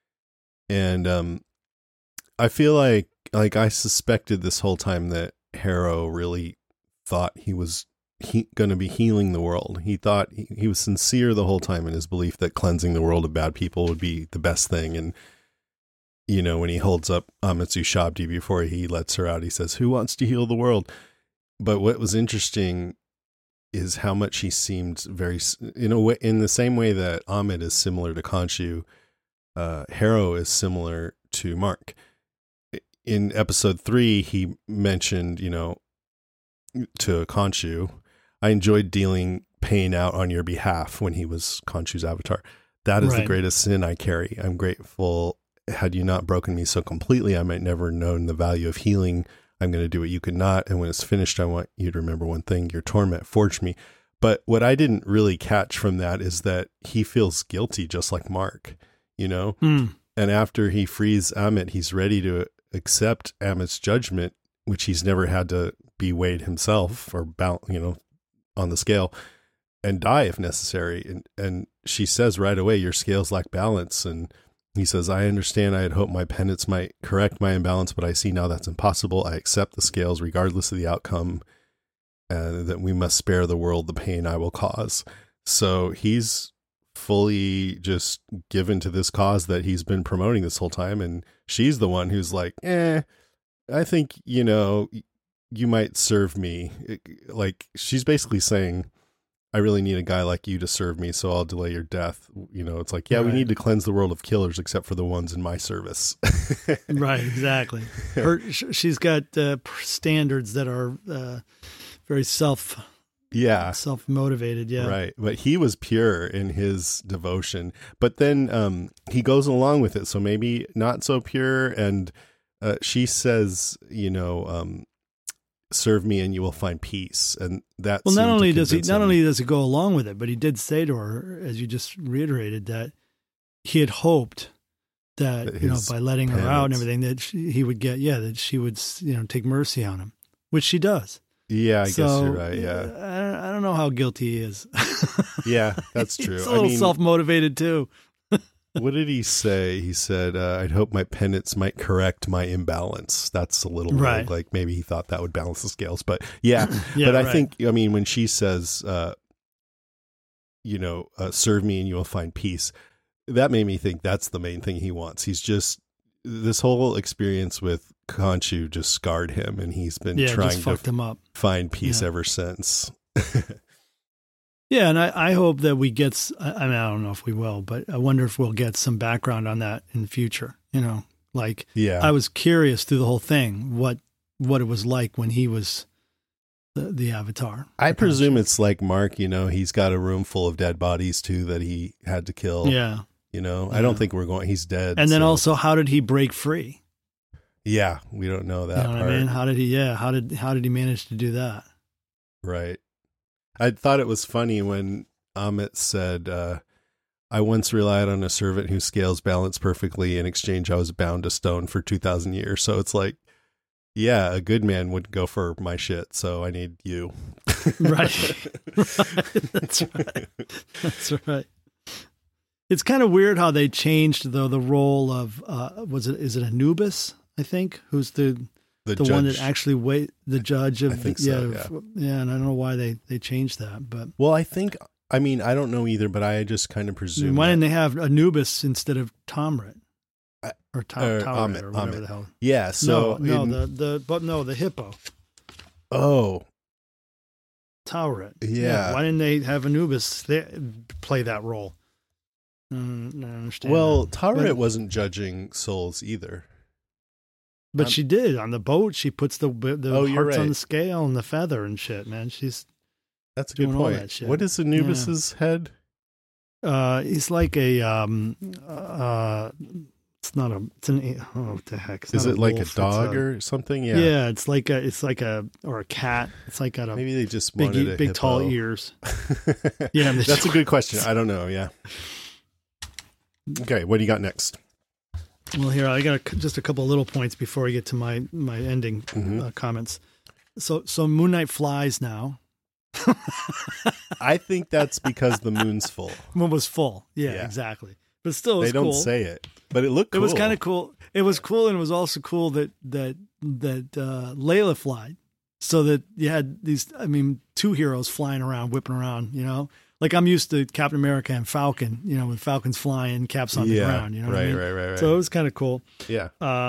and I feel like I suspected this whole time that Harrow really thought he was going to be healing the world. He thought he was sincere the whole time in his belief that cleansing the world of bad people would be the best thing. And you know, when he holds up Amitsu Shabdi before he lets her out, he says, "Who wants to heal the world?" But what was interesting is how much he seemed very, in the same way that Amit is similar to Khonshu, Harrow is similar to Mark. In episode 3, he mentioned, to Khonshu, "I enjoyed dealing pain out on your behalf," when he was Khonshu's avatar. "That is the greatest sin I carry. I'm grateful. Had you not broken me so completely, I might never known the value of healing. I'm going to do what you could not. And when it's finished, I want you to remember one thing. Your torment forged me." But what I didn't really catch from that is that he feels guilty just like Mark, And after he frees Amit, he's ready to accept Amit's judgment, which he's never had to be weighed himself or on the scale, and die if necessary. And she says right away, "Your scales lack balance." And he says, "I understand. I had hoped my penance might correct my imbalance, but I see now that's impossible. I accept the scales regardless of the outcome, and that we must spare the world the pain I will cause." So he's fully just given to this cause that he's been promoting this whole time. And she's the one who's like, I think, you might serve me. Like, she's basically saying, "I really need a guy like you to serve me, so I'll delay your death." It's like, we need to cleanse the world of killers except for the ones in my service. Right, exactly. She's got standards that are very self-motivated. Yeah. Right. But he was pure in his devotion. But then he goes along with it, so maybe not so pure. And she says, "Serve me and you will find peace." And that not only does he go along with it, but he did say to her, as you just reiterated, that he had hoped that by letting her out and everything, that he would get that she would take mercy on him, which she does. Yeah, I guess you're right. Yeah, I don't know how guilty he is. Yeah, that's true. He's a little self-motivated too. What did he say? He said, I'd hope my penance might correct my imbalance. That's a little right. like maybe he thought that would balance the scales. But yeah, but I think, I mean, when she says, serve me and you will find peace, that made me think that's the main thing he wants. He's just, this whole experience with Khonshu just scarred him, and he's been trying to find peace ever since. Yeah, and I hope that we get, I mean, I don't know if we will, but I wonder if we'll get some background on that in the future. I was curious through the whole thing, what it was like when he was the Avatar. I presume it's like Mark, he's got a room full of dead bodies too that he had to kill. Yeah. I don't think he's dead. And then also, how did he break free? Yeah, we don't know that part. What I mean? How did he manage to do that? Right. I thought it was funny when Amit said, I once relied on a servant whose scales balanced perfectly. In exchange, I was bound to stone for 2,000 years. So it's like, yeah, a good man would go for my shit. So I need you. Right. That's right. That's right. It's kind of weird how they changed, though, the role of, is it Anubis, I think, who's the one that actually the judge of, and I don't know why they changed that, but. Well, I don't know either, but I just kind of presume. Why didn't they have Anubis instead of Tomrit? Or Tawrit, or whatever the hell. Yeah, so. The hippo. Oh. Tawrit. Yeah. Why didn't they have Anubis play that role? I understand. Well, Tawrit wasn't judging souls either. But she did on the boat. She puts the hearts on the scale and the feather and shit. Man, that's a good point. That shit. What is Anubis's head? He's like a it's not a. It's an. Oh, what the heck? Is it like a dog or something? Yeah. Yeah, it's like a or a cat. It's like got a. Maybe they just wanted a big hippo. Tall ears. Yeah, that's a good question. I don't know. Yeah. Okay, what do you got next? Well, here I got just a couple of little points before I get to my ending comments. So Moon Knight flies now. I think that's because the moon's full. Moon was full. Yeah, exactly. But still, it was cool. They don't say it, but it looked cool. It was kind of cool. It was cool, and it was also cool that Layla flied, so that you had these. I mean, two heroes flying around, whipping around. Like I'm used to Captain America and Falcon, when Falcon's flying, Cap's on the ground, Right. So it was kind of cool. Yeah.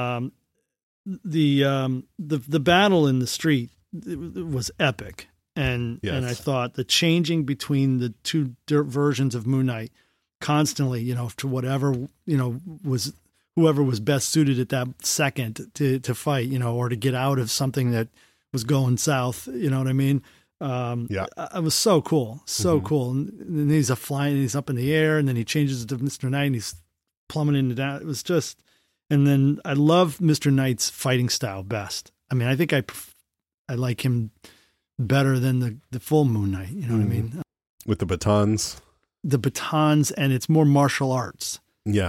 The battle in the street it was epic, and I thought the changing between the two versions of Moon Knight constantly, to whatever was whoever was best suited at that second to fight, or to get out of something that was going south. You know what I mean? It was so cool, cool. And then he's he's up in the air, and then he changes to Mr. Knight, and he's plummeting down. It was just, and then I love Mr. Knight's fighting style best. I mean, I think I like him better than the full Moon Knight. You know what I mean? With the batons, and it's more martial arts. Yeah,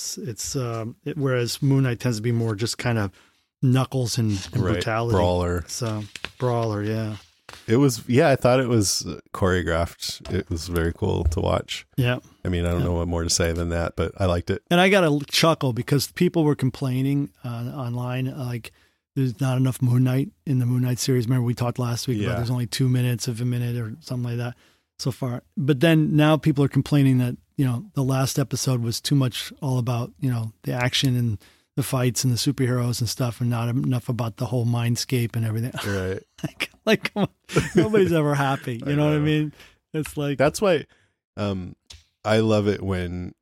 whereas Moon Knight tends to be more just kind of knuckles and brutality. Brawler, yeah. It was, I thought it was choreographed. It was very cool to watch. Yeah. I mean, I don't know what more to say than that, but I liked it. And I got a chuckle because people were complaining online, like there's not enough Moon Knight in the Moon Knight series. Remember we talked last week about there's only 2 minutes of a minute or something like that so far. But then now people are complaining that, the last episode was too much all about, the action and the fights and the superheroes and stuff, and not enough about the whole mindscape and everything. Right. like nobody's ever happy. You know what I mean? It's like, that's why I love it when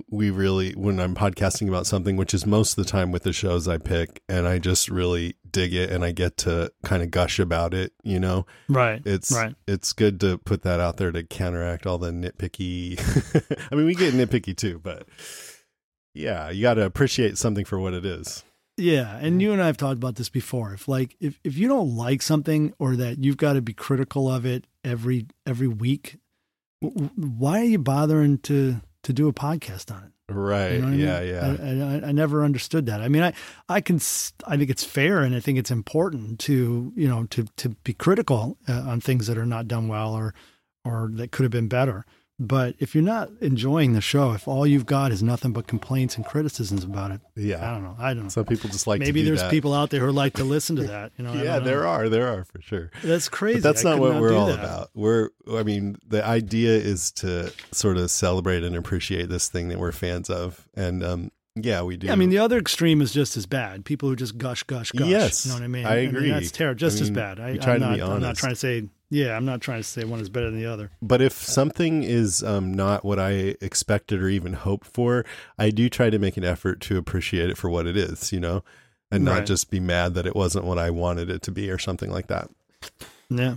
I'm podcasting about something, which is most of the time with the shows I pick, and I just really dig it and I get to kind of gush about it, Right. It's good to put that out there to counteract all the nitpicky. I mean, we get nitpicky too, but yeah, you got to appreciate something for what it is. Yeah, and you and I have talked about this before. If you don't like something, or that you've got to be critical of it every week, why are you bothering to do a podcast on it? Right. Yeah. I never understood that. I mean, I think it's fair, and I think it's important to to be critical on things that are not done well or that could have been better. But if you're not enjoying the show, if all you've got is nothing but complaints and criticisms about it, I don't know. Some people just like maybe to do there's that. people out there who like to listen to that. Yeah, there are for sure. That's crazy. But that's not what we're all about. The idea is to sort of celebrate and appreciate this thing that we're fans of. And we do. Yeah, I mean, the other extreme is just as bad. People who just gush. Yes, you know what I mean? I agree. That's terrible. Just as bad. We try to be honest. I'm not trying to say. Yeah, I'm not trying to say one is better than the other. But if something is not what I expected or even hoped for, I do try to make an effort to appreciate it for what it is, and not just be mad that it wasn't what I wanted it to be or something like that. Yeah.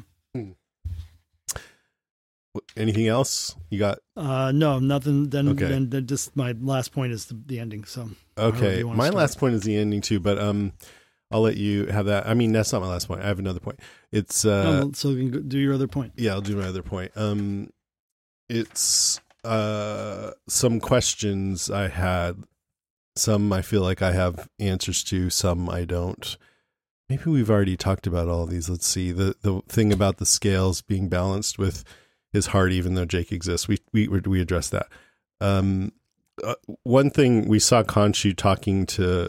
Anything else you got? No, nothing. Then just my last point is the ending. So okay, my last point is the ending too. But I'll let you have that. I mean, that's not my last point. I have another point. It's so you can do your other point. Yeah, I'll do my other point. It's some questions I had. Some I feel like I have answers to. Some I don't. Maybe we've already talked about all of these. Let's see. The thing about the scales being balanced with his heart, even though Jake exists. We addressed that. One thing, we saw Khonshu talking to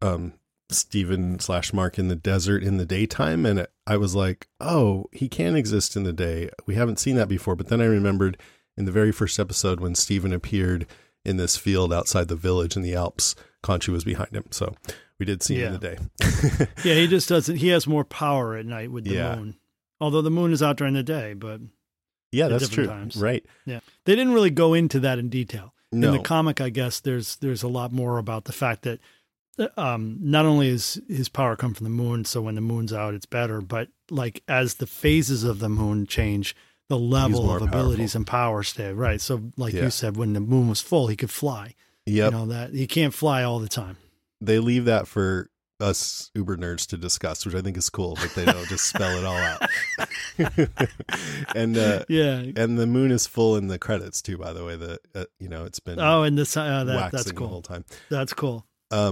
Steven / Mark in the desert in the daytime, and I was like, oh, he can exist in the day. We haven't seen that before. But then I remembered in the very first episode when Steven appeared in this field outside the village in the Alps, Khonshu was behind him. So we did see him in the day. Yeah, he just doesn't. He has more power at night with the moon. Although the moon is out during the day, but yeah, that's true. Times. Right. Yeah, they didn't really go into that in detail. No. In the comic, I guess there's a lot more about the fact that not only is his power come from the moon, so when the moon's out, it's better, but like as the phases of the moon change, the level of abilities and power stay. Right. So like you said, when the moon was full, he could fly. Yep. That he can't fly all the time. They leave that for us uber nerds to discuss, which I think is cool, but they don't just spell it all out. And and the moon is full in the credits too, by the way. It's been and that's waxing cool. the whole time. That's cool.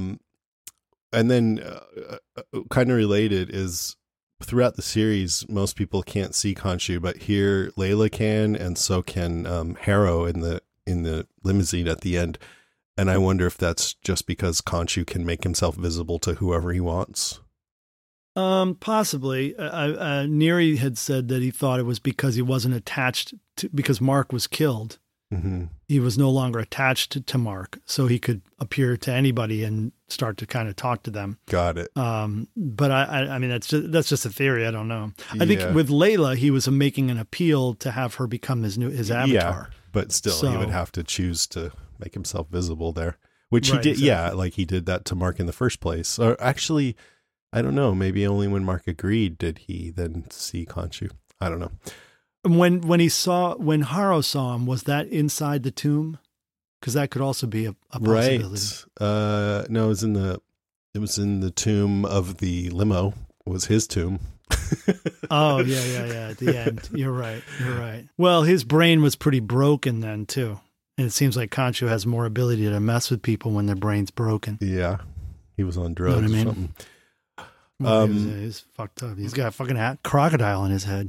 And then kind of related is throughout the series, most people can't see Khonshu, but here Layla can, and so can Harrow in the limousine at the end. And I wonder if that's just because Khonshu can make himself visible to whoever he wants. Possibly. Neri had said that he thought it was because he wasn't attached to, because Mark was killed. Mm-hmm. He was no longer attached to Mark, so he could appear to anybody and start to kind of talk to them. Got it. But I mean, that's just a theory. I don't know. I think with Layla, he was making an appeal to have her become his avatar. Yeah, but still, he would have to choose to make himself visible there, which he did. Exactly. Yeah, like he did that to Mark in the first place. Or actually, I don't know. Maybe only when Mark agreed did he then see Khonshu. I don't know. When Harrow saw him, was that inside the tomb? Because that could also be a possibility. Right. No, it was in the tomb of the limo. It was his tomb. Oh yeah. At the end, you're right. Well, his brain was pretty broken then too, and it seems like Khonshu has more ability to mess with people when their brain's broken. Yeah, he was on drugs or something. Well, he's fucked up. He's got a fucking crocodile in his head.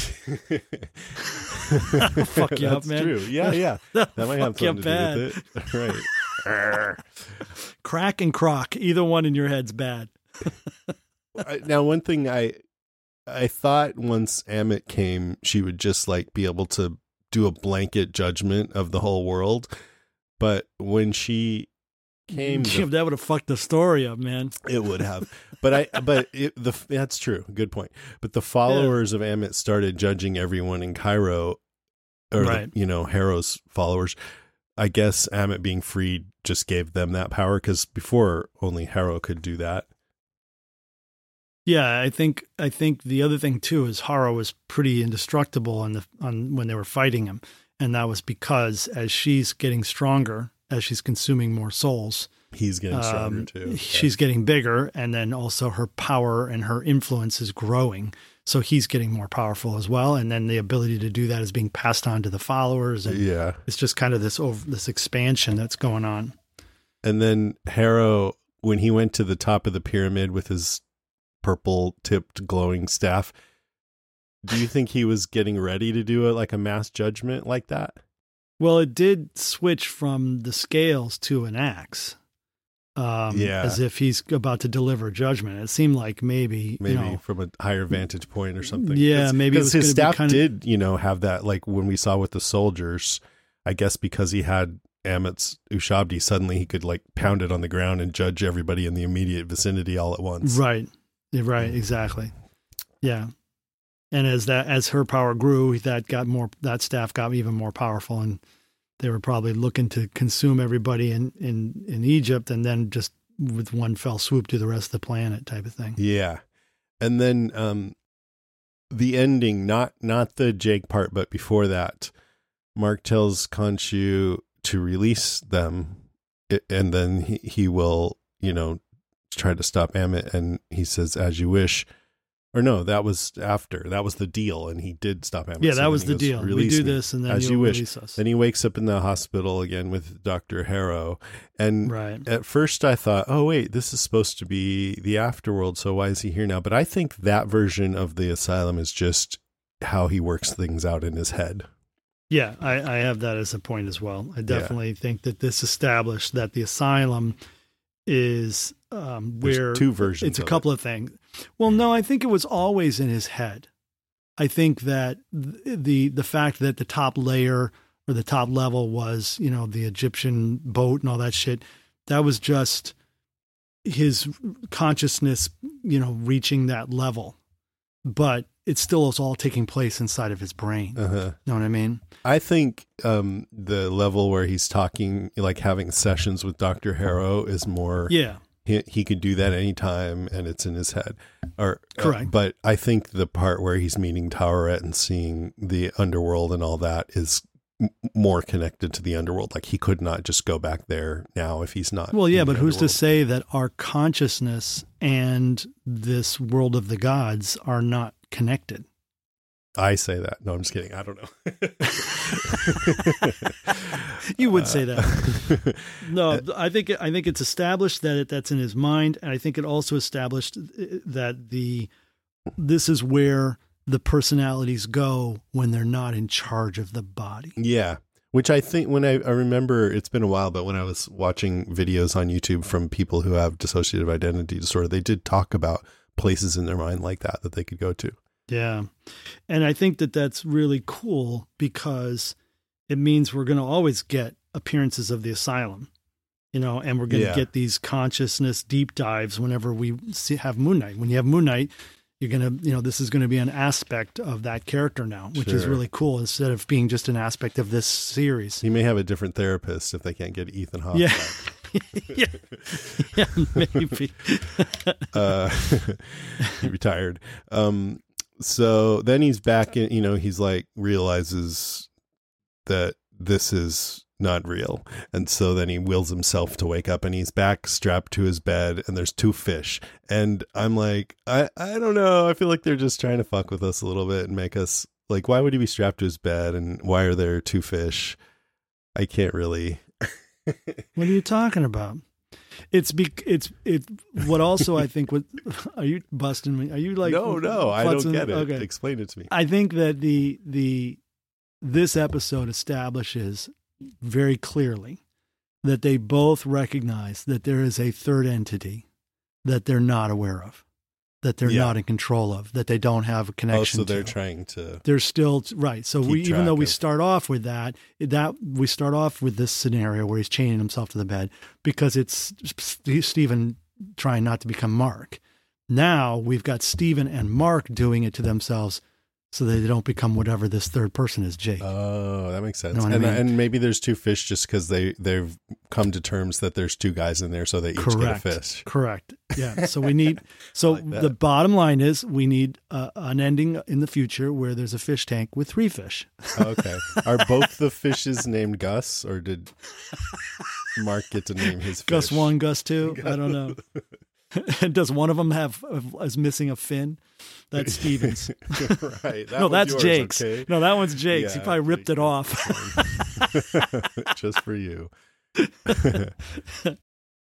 Fuck you up, man. That's true. Yeah. That might have something to do with it. Right. Crack and croc. Either one in your head's bad. Now, one thing I thought once Ammit came, she would just like be able to do a blanket judgment of the whole world. But when she came, that would have fucked the story up, man. It would have. That's true. Good point. But the followers of Ammit started judging everyone in Cairo, or Harrow's followers. I guess Ammit being freed just gave them that power, because before only Harrow could do that. Yeah, I think the other thing too is Harrow was pretty indestructible when they were fighting him, and that was because as she's getting stronger, as she's consuming more souls, he's getting stronger too. She's getting bigger, and then also her power and her influence is growing. So he's getting more powerful as well, and then the ability to do that is being passed on to the followers. And it's just kind of this expansion that's going on. And then Harrow, when he went to the top of the pyramid with his purple-tipped glowing staff, do you think he was getting ready to do a mass judgment like that? Well, it did switch from the scales to an axe. As if he's about to deliver judgment. It seemed like maybe from a higher vantage point or something. Yeah, maybe because his staff did, have that, like when we saw with the soldiers, I guess because he had Amit's Ushabti, suddenly he could like pound it on the ground and judge everybody in the immediate vicinity all at once. Right. Right. Exactly. Yeah. And as her power grew, that staff got even more powerful, and they were probably looking to consume everybody in Egypt, and then just with one fell swoop do the rest of the planet type of thing. Yeah. And then the ending, not the Jake part, but before that, Mark tells Khonshu to release them, and then he will, try to stop Amit, and he says, as you wish. Or no, that was after. That was the deal, and he did stop Amit. Yeah, that was the deal. We do this, and then you'll release us. Then he wakes up in the hospital again with Dr. Harrow. And at first I thought, oh, wait, this is supposed to be the afterworld, so why is he here now? But I think that version of the asylum is just how he works things out in his head. Yeah, I have that as a point as well. I definitely think that this established that the asylum is where two versions. It's a couple of things. Well, no, I think it was always in his head. I think that the fact that the top layer or the top level was, the Egyptian boat and all that shit, that was just his consciousness, reaching that level. But it still is all taking place inside of his brain. Know what I mean? I think the level where he's talking, like having sessions with Dr. Harrow, is more. Yeah. He could do that anytime, and it's in his head. Correct. But I think the part where he's meeting Taweret and seeing the underworld and all that is more connected to the underworld. Like he could not just go back there now if he's not. Well, yeah, but who's to say that our consciousness and this world of the gods are not connected? I say that. No, I'm just kidding. I don't know. You would say that. No, I think it's established that that's in his mind, and I think it also established that this is where the personalities go when they're not in charge of the body. Yeah. Which I think when I remember, it's been a while, but when I was watching videos on YouTube from people who have dissociative identity disorder, they did talk about places in their mind like that they could go to. Yeah. And I think that that's really cool because it means we're going to always get appearances of the asylum, and we're going to get these consciousness deep dives whenever we have Moon Knight. When you have Moon Knight, you're going to, this is going to be an aspect of that character now, which is really cool instead of being just an aspect of this series. He may have a different therapist if they can't get Ethan Hawke. Yeah. Yeah, maybe. He retired. So then he's back in, he's like realizes that this is not real. And so then he wills himself to wake up and he's back strapped to his bed and there's two fish. And I'm like, I don't know. I feel like they're just trying to fuck with us a little bit and make us like, why would he be strapped to his bed? And why are there two fish? I can't really. What are you talking about? It's what also I think are you busting me? Are you like no, I don't get it. Okay. Explain it to me. I think that this episode establishes very clearly that they both recognize that there is a third entity that they're not aware of, that they're not in control of, that they don't have a connection to. So they're trying to. They're still right. So even though we start off with that we start off with this scenario where he's chaining himself to the bed because it's Stephen trying not to become Mark. Now we've got Stephen and Mark doing it to themselves so that they don't become whatever this third person is, Jake. Oh, that makes sense. And maybe there's two fish just because they've come to terms that there's two guys in there, so they each get a fish. Correct. Yeah. So we need. So like the bottom line is we need an ending in the future where there's a fish tank with three fish. Okay. Are both the fishes named Gus, or did Mark get to name his fish? Gus 1, Gus 2. I don't know. Does one of them is missing a fin? That's Steven's. Right. No, that's yours, Jake's. Okay? No, that one's Jake's. He probably ripped it off. Just for you.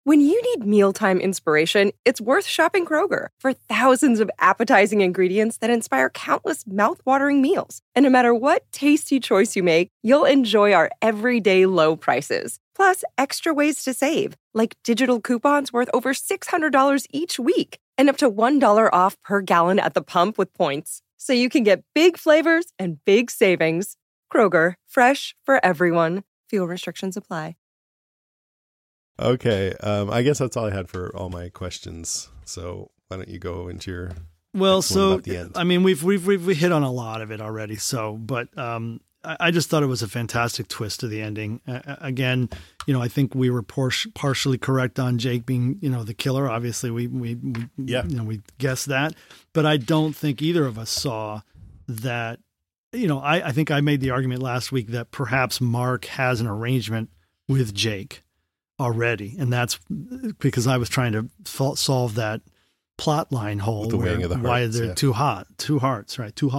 When you need mealtime inspiration, it's worth shopping Kroger for thousands of appetizing ingredients that inspire countless mouthwatering meals. And no matter what tasty choice you make, you'll enjoy our everyday low prices. Plus, extra ways to save, like digital coupons worth over $600 each week and up to $1 off per gallon at the pump with points. So you can get big flavors and big savings. Kroger, fresh for everyone. Fuel restrictions apply. Okay, I guess that's all I had for all my questions. So why don't you go into your so the end? I mean, we've hit on a lot of it already. So, but I just thought it was a fantastic twist to the ending. Again, I think we were partially correct on Jake being the killer. Obviously, we guessed that, but I don't think either of us saw that. I think I made the argument last week that perhaps Mark has an arrangement with Jake already, and that's because I was trying to solve that plot line hole with the weighing of the hearts, why they're two hearts,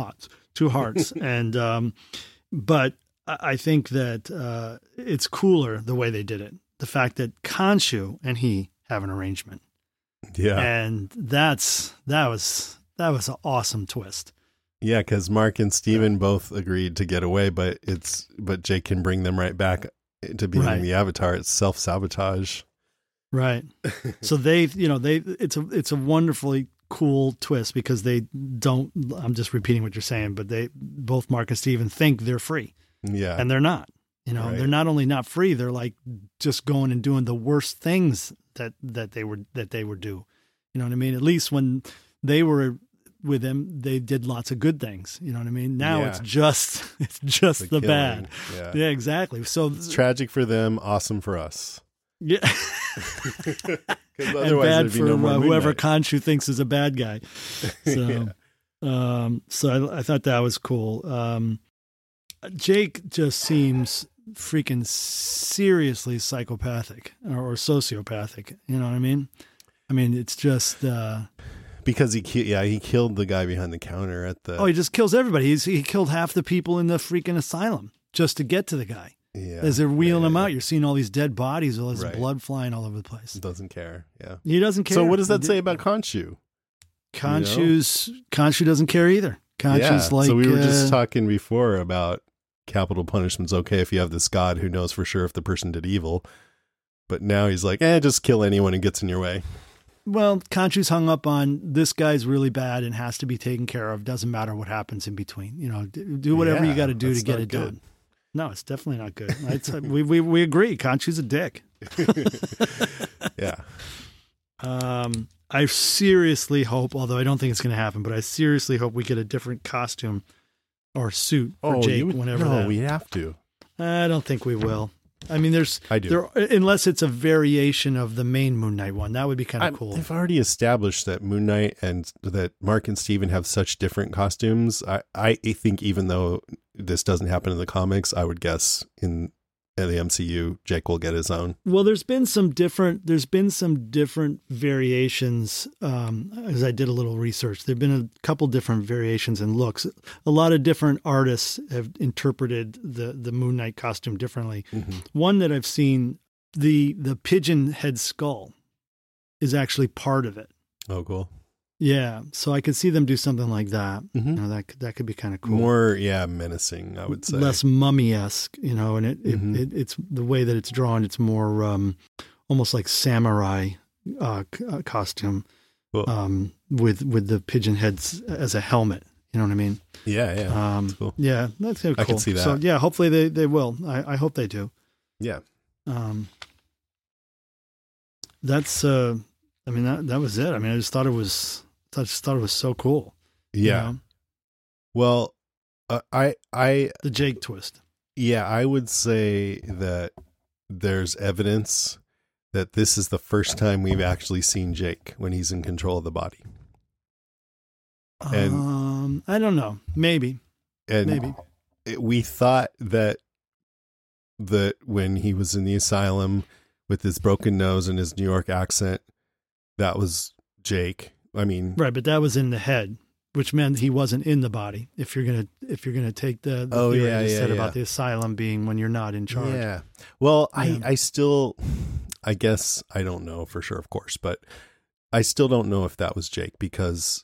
and but I think that it's cooler the way they did it, the fact that Khonshu and he have an arrangement, and that was an awesome twist. Yeah, because Mark and Steven both agreed to get away, but Jake can bring them right back to being the Avatar. It's self-sabotage. Right. So it's a wonderfully cool twist because they don't, I'm just repeating what you're saying, but both Mark and Steven think they're free. Yeah. And they're not. They're not only not free, they're like just going and doing the worst things that they would do. You know what I mean? At least when they were with him, they did lots of good things. You know what I mean? Now it's just the bad. Yeah, exactly. So it's tragic for them, awesome for us. Yeah. And bad for whoever Khonshu thinks is a bad guy. So, so I thought that was cool. Jake just seems freaking seriously psychopathic or sociopathic. You know what I mean? I mean, it's just because he killed the guy behind the counter at the. Oh, he just kills everybody. He killed half the people in the freaking asylum just to get to the guy. Yeah. As they're wheeling him out, you're seeing all these dead bodies, all this blood flying all over the place. Doesn't care. Yeah. He doesn't care. So what does that say about Khonshu? Khonshu doesn't care either. Khonshu's like. So we were just talking before about capital punishment's okay if you have this god who knows for sure if the person did evil. But now he's like, just kill anyone who gets in your way. Well, Khonshu's hung up on this guy's really bad and has to be taken care of. Doesn't matter what happens in between. Do whatever you got to do to get it done. No, it's definitely not good. We agree. Khonshu's a dick. Yeah. I seriously hope, although I don't think it's going to happen, but I seriously hope we get a different costume or suit for Jake whenever. No, we have to. I don't think we will. I mean, I do. Unless it's a variation of the main Moon Knight one. That would be kind of cool. They've already established that Moon Knight and that Mark and Steven have such different costumes. I think even though this doesn't happen in the comics, I would guess in the MCU, Jake will get his own. Well, there's been some different variations. As I did a little research, there've been a couple different variations in looks. A lot of different artists have interpreted the Moon Knight costume differently. Mm-hmm. One that I've seen, the pigeon head skull is actually part of it. Oh, cool. Yeah, so I could see them do something like that. Mm-hmm. That could be kind of cool. More, menacing, I would say. Less mummy-esque, and it's the way that it's drawn. It's more almost like samurai costume, cool. With the pigeon heads as a helmet. You know what I mean? Yeah. That's cool. Yeah, that's cool. I can see that. So yeah, hopefully they will. I hope they do. Yeah. That's. I mean that was it. I mean, I just thought it was so cool. Yeah. Well, the Jake twist. Yeah, I would say that there's evidence that this is the first time we've actually seen Jake when he's in control of the body. And I don't know. Maybe. We thought that when he was in the asylum with his broken nose and his New York accent, that was Jake. I mean, right, but that was in the head, which meant he wasn't in the body. If you're gonna take the theory you said about the asylum being when you're not in charge. Yeah. Well, yeah. I guess I don't know for sure, of course, but I still don't know if that was Jake because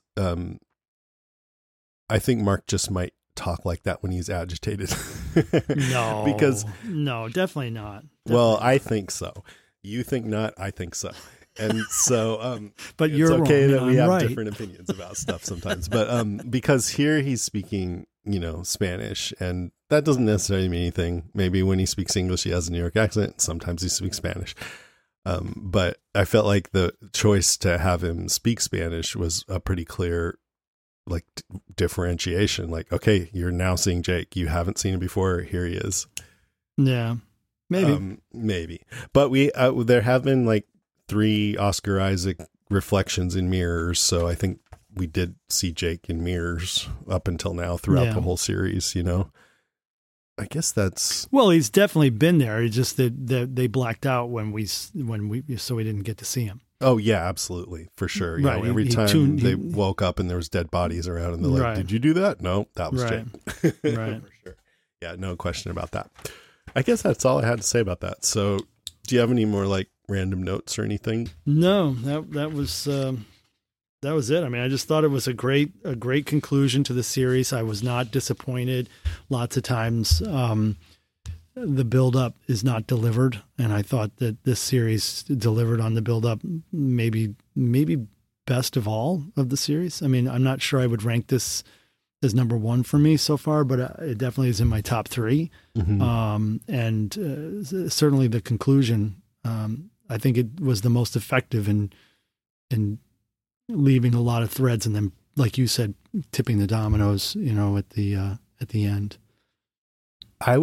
I think Mark just might talk like that when he's agitated. No, because no, definitely not. Well, I think so. You think not? I think so. And so, but you're okay wrong, that we have right. different opinions about stuff sometimes. But because here he's speaking, Spanish, and that doesn't necessarily mean anything. Maybe when he speaks English, he has a New York accent. Sometimes he speaks Spanish. But I felt like the choice to have him speak Spanish was a pretty clear, like, differentiation. Like, okay, you're now seeing Jake. You haven't seen him before. Here he is. Yeah, maybe. Maybe. But there have been like 3 Oscar Isaac reflections in mirrors. So I think we did see Jake in mirrors up until now throughout the whole series, I guess that's... Well, he's definitely been there. It's just that they blacked out when we so we didn't get to see him. Oh yeah, absolutely. For sure. Right. Every time they woke up and there was dead bodies around and they're like, did you do that? No, that was Jake. Right. For sure. Yeah, no question about that. I guess that's all I had to say about that. So do you have any more like random notes or anything? No, that was it. I mean, I just thought it was a great conclusion to the series. I was not disappointed. Lots of times, the build-up is not delivered, and I thought that this series delivered on the build-up, maybe best of all of the series. I mean, I'm not sure I would rank this as number 1 for me so far, but it definitely is in my top 3. Mm-hmm. And certainly the conclusion, I think it was the most effective in leaving a lot of threads, and then, like you said, tipping the dominoes, at the end. I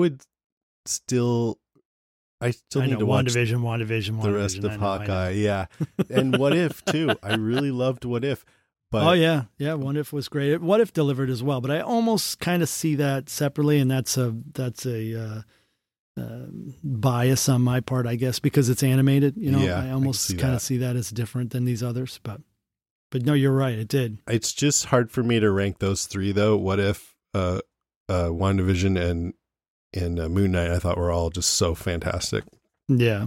still need to watch WandaVision, the rest of Hawkeye. Yeah. And What If too. I really loved What If. But oh yeah. What If was great. What If delivered as well, but I almost kind of see that separately, and that's a bias on my part, I guess, because it's animated. I almost kind of see that as different than these others. But no, you're right. It did. It's just hard for me to rank those 3 though. What If, WandaVision, and Moon Knight, I thought were all just so fantastic. Yeah.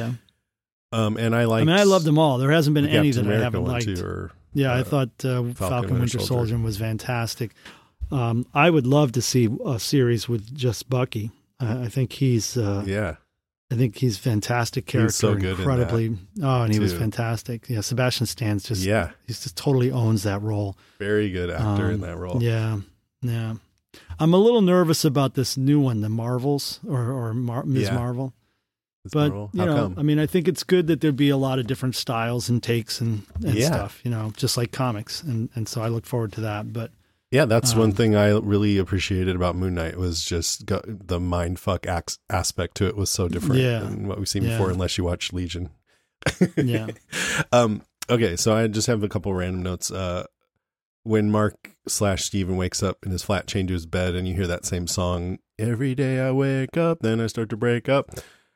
And I loved them all. There hasn't been any that I haven't liked. I thought Falcon Winter Soldier was fantastic. I would love to see a series with just Bucky. I think he's I think he's fantastic character. He's so good, incredibly. And he was fantastic. Yeah, Sebastian Stan he just totally owns that role. Very good actor in that role. Yeah. I'm a little nervous about this new one, the Marvels or Ms. Marvel. But come? I mean, I think it's good that there'd be a lot of different styles and takes and stuff, just like comics, and so I look forward to that. But yeah, that's one thing I really appreciated about Moon Knight was just the mindfuck aspect to it was so different than what we've seen before, unless you watch Legion. Yeah. Okay, so I just have a couple random notes. When Mark/Steven wakes up in his flat, chained to his bed, and you hear that same song, "Every day I wake up, then I start to break up."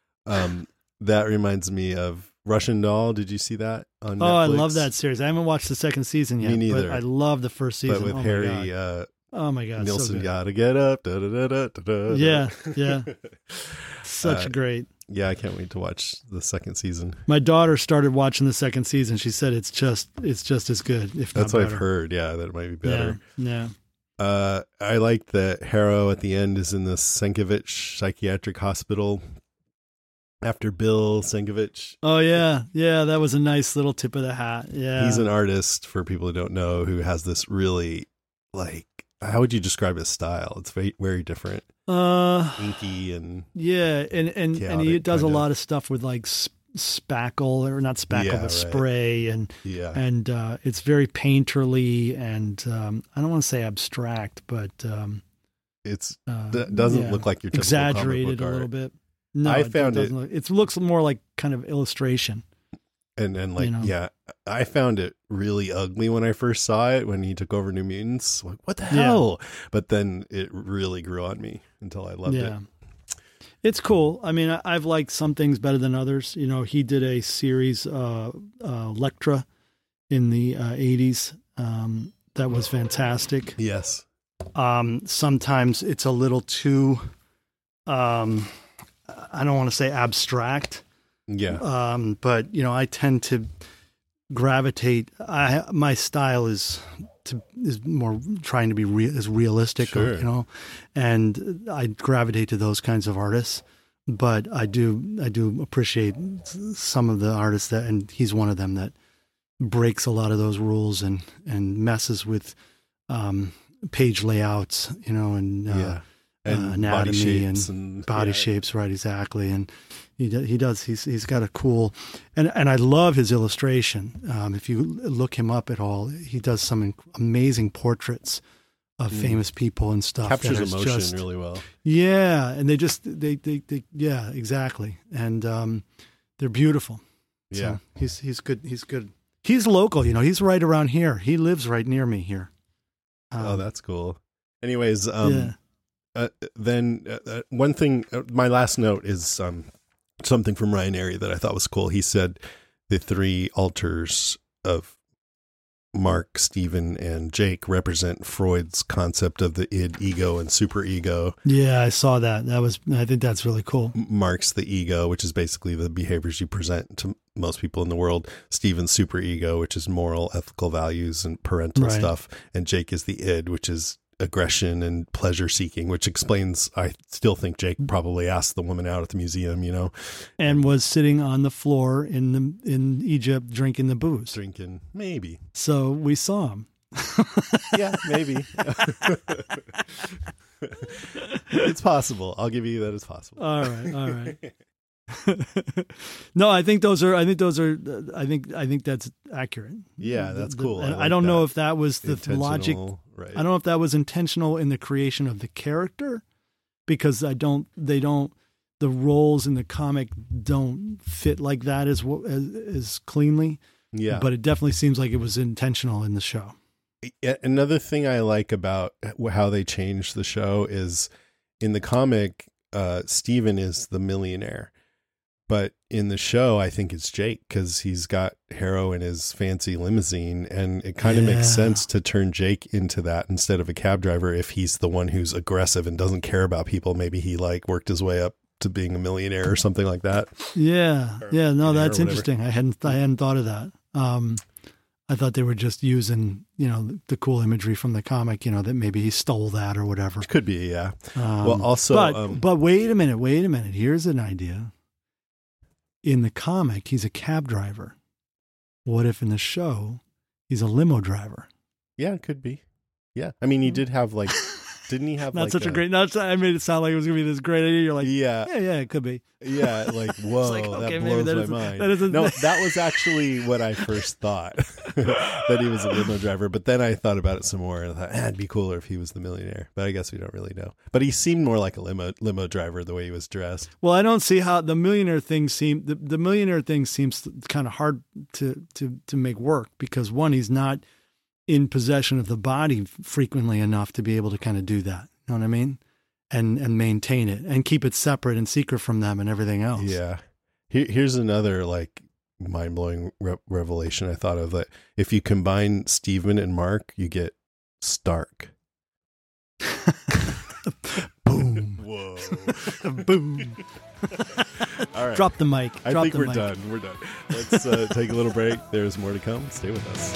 That reminds me of Russian Doll. Did you see that on Netflix? Oh, I love that series. I haven't watched the second season yet. Me neither. But I love the first season. But with Harry, oh my God, Nilsson, so gotta get up. Da, da, da, da, da, da. Yeah. Such great. Yeah, I can't wait to watch the second season. My daughter started watching the second season. She said it's just as good, if not That's what better. I've heard. Yeah, that it might be better. Yeah. I like that Harrow at the end is in the Sienkiewicz Psychiatric Hospital after Bill Sienkiewicz. Oh yeah, that was a nice little tip of the hat. Yeah, he's an artist, for people who don't know, who has this really, like, how would you describe his style? It's very, very different. Inky and and he does a lot of stuff with like spackle, or not spackle, but spray, and it's very painterly, and I don't want to say abstract, but it's doesn't look like your typical exaggerated a little bit. No, I found it looks more like kind of illustration. And like, I found it really ugly when I first saw it, when he took over New Mutants. Like, what the hell? But then it really grew on me until I loved it. It's cool. I mean, I've liked some things better than others. He did a series, Elektra, in the 80s. That was fantastic. Yes. Sometimes it's a little too, I don't want to say abstract, Yeah. But I tend to gravitate. My style is more trying to be as realistic, sure. and I gravitate to those kinds of artists. But I do appreciate some of the artists and he's one of them that breaks a lot of those rules and messes with page layouts, and anatomy and body shapes, right? Exactly, and he does. He's got a cool, and I love his illustration. If you look him up at all, he does some amazing portraits of famous people and stuff. Captures emotion really well. Yeah, and they yeah, exactly, and they're beautiful. Yeah, so he's good. He's good. He's local, he's right around here. He lives right near me here. Oh, that's cool. Anyways, then one thing, my last note is something from Ryan Arey that I thought was cool. He said the three alters of Mark, Stephen, and Jake represent Freud's concept of the id, ego, and superego. Yeah, I saw that. I think that's really cool. Mark's the ego, which is basically the behaviors you present to most people in the world. Stephen's superego, which is moral, ethical values, and parental stuff. And Jake is the id, which is aggression and pleasure seeking, which explains, I still think Jake probably asked the woman out at the museum, and was sitting on the floor in Egypt drinking the booze. Maybe. So we saw him. Yeah, maybe. It's possible. I'll give you that it's possible. All right. No, I think that's accurate. Yeah, that's cool. I don't know if that was the logic. Right. I don't know if that was intentional in the creation of the character, because the roles in the comic don't fit like that as cleanly. Yeah. But it definitely seems like it was intentional in the show. Another thing I like about how they changed the show is in the comic, Stephen is the millionaire. But in the show, I think it's Jake, because he's got Harrow in his fancy limousine, and it kind of makes sense to turn Jake into that instead of a cab driver if he's the one who's aggressive and doesn't care about people. Maybe he worked his way up to being a millionaire or something like that. Yeah, no, that's interesting. I hadn't thought of that. I thought they were just using the cool imagery from the comic, that maybe he stole that or whatever. Could be, yeah. Well, also, but wait a minute. Here's an idea. In the comic, he's a cab driver. What if in the show, he's a limo driver? Yeah, it could be. Yeah. I mean, he did have didn't he have I made it sound like it was going to be this great idea. You're like, yeah, it could be. Yeah, whoa, that blows my mind. That was actually what I first thought, that he was a limo driver. But then I thought about it some more and I thought, it'd be cooler if he was the millionaire. But I guess we don't really know. But he seemed more like a limo driver the way he was dressed. Well, I don't see how the millionaire thing seems kind of hard to make work, because one, he's not in possession of the body frequently enough to be able to kind of do that. You know what I mean? And maintain it and keep it separate and secret from them and everything else. Yeah. Here's another mind-blowing revelation I thought of, that if you combine Stephen and Mark, you get Stark. Boom. Whoa. Boom. All right. Drop the mic. I think we're done. We're done. Let's take a little break. There's more to come. Stay with us.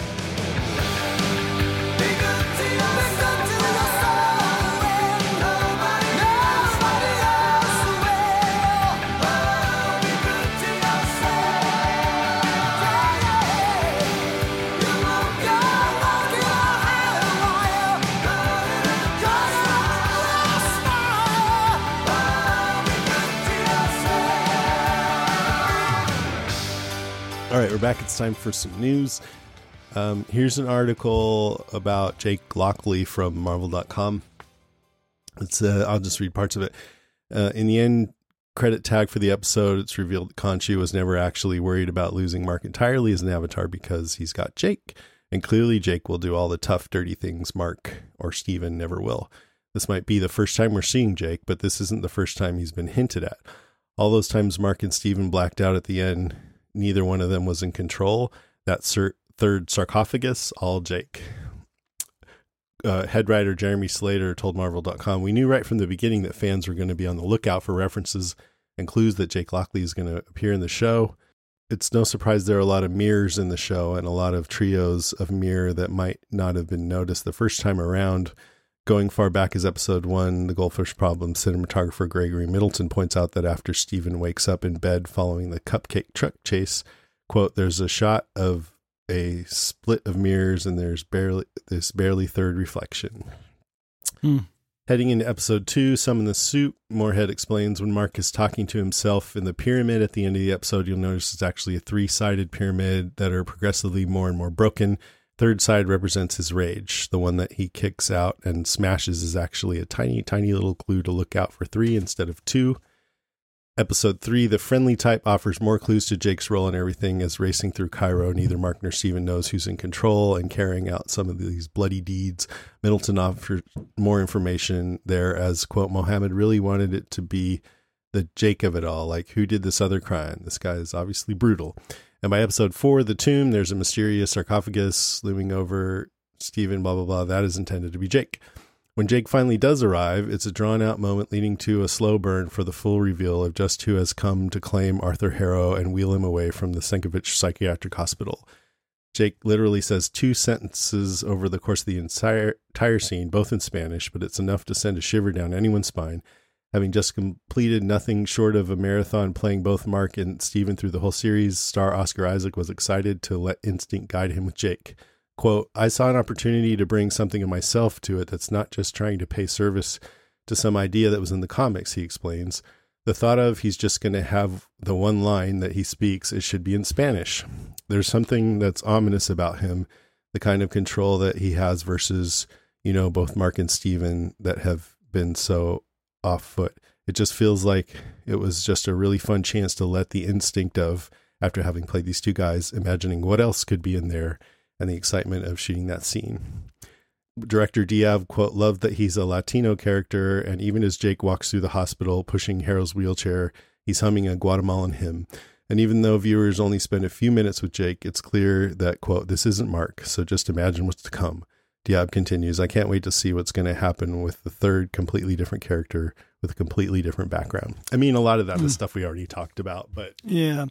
All right, we're back. It's time for some news. Here's an article about Jake Lockley from Marvel.com. I'll just read parts of it. In the end credit tag for the episode, it's revealed that Khonshu was never actually worried about losing Mark entirely as an Avatar because he's got Jake. And clearly Jake will do all the tough, dirty things Mark or Steven never will. This might be the first time we're seeing Jake, but this isn't the first time he's been hinted at. All those times Mark and Steven blacked out at the end, neither one of them was in control. That third sarcophagus, all Jake. Head writer Jeremy Slater told Marvel.com, "We knew right from the beginning that fans were going to be on the lookout for references and clues that Jake Lockley is going to appear in the show. It's no surprise there are a lot of mirrors in the show and a lot of trios of mirror that might not have been noticed the first time around. Going far back as episode 1, The Goldfish Problem, cinematographer Gregory Middleton points out that after Steven wakes up in bed following the cupcake truck chase, quote, there's a shot of a split of mirrors and there's barely third reflection. Heading into episode 2, Summon the Soup, Moorhead explains when Mark is talking to himself in the pyramid at the end of the episode, you'll notice it's actually a 3-sided pyramid that are progressively more and more broken. Third side represents his rage. The one that he kicks out and smashes is actually a tiny, tiny little clue to look out for 3 instead of 2. Episode 3, the friendly type offers more clues to Jake's role in everything as racing through Cairo. Neither Mark nor Steven knows who's in control and carrying out some of these bloody deeds. Middleton offers more information there as, quote, Mohammed really wanted it to be the Jake of it all. Like, who did this other crime? This guy is obviously brutal. And by episode 4, The Tomb, there's a mysterious sarcophagus looming over Steven, blah, blah, blah. That is intended to be Jake. When Jake finally does arrive, it's a drawn-out moment leading to a slow burn for the full reveal of just who has come to claim Arthur Harrow and wheel him away from the Sienkiewicz Psychiatric Hospital. Jake literally says 2 sentences over the course of the entire scene, both in Spanish, but it's enough to send a shiver down anyone's spine. Having just completed nothing short of a marathon playing both Mark and Steven through the whole series, star Oscar Isaac was excited to let instinct guide him with Jake. Quote, I saw an opportunity to bring something of myself to it that's not just trying to pay service to some idea that was in the comics, he explains. The thought of he's just going to have the one line that he speaks, it should be in Spanish. There's something that's ominous about him, the kind of control that he has versus, you know, both Mark and Steven that have been so off foot. It just feels like it was just a really fun chance to let the instinct of, after having played these 2 guys, imagining what else could be in there, and the excitement of shooting that scene. Director Diab, quote, loved that he's a Latino character, and even as Jake walks through the hospital pushing Harrow's wheelchair, he's humming a Guatemalan hymn. And even though viewers only spend a few minutes with Jake, it's clear that, quote, this isn't Mark, so just imagine what's to come. Diab continues, I can't wait to see what's going to happen with the third completely different character with a completely different background. I mean, a lot of that is stuff we already talked about, but... Yeah.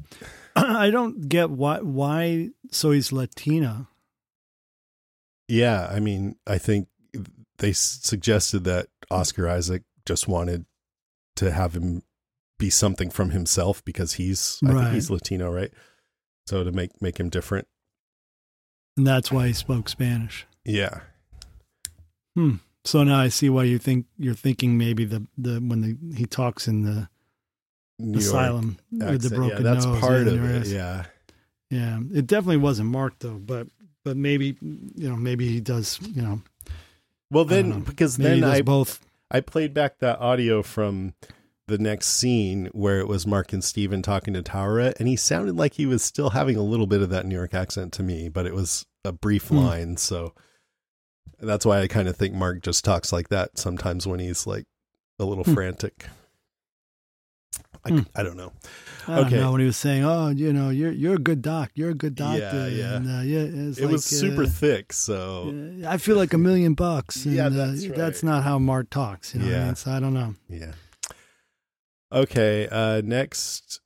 I don't get why so he's Latina. Yeah, I mean, I think they suggested that Oscar Isaac just wanted to have him be something from himself because I think he's Latino, right? So to make him different. And that's why he spoke Spanish. Yeah. So now I see why you're thinking maybe when he talks in the asylum with the broken nose. That's part of it. Yeah. Yeah. It definitely wasn't Mark though, but maybe, maybe he does, Well, then, because then I played back that audio from the next scene where it was Mark and Steven talking to Tara, and he sounded like he was still having a little bit of that New York accent to me, but it was a brief line. So that's why I kind of think Mark just talks like that sometimes when he's like a little frantic. I don't know. I don't know when he was saying, "Oh, you're a good doc. You're a good doctor." Yeah. And, it was super thick. So I feel like $1 million. And, yeah, that's right. That's not how Mark talks. What I mean? So I don't know. Yeah. Okay. Next,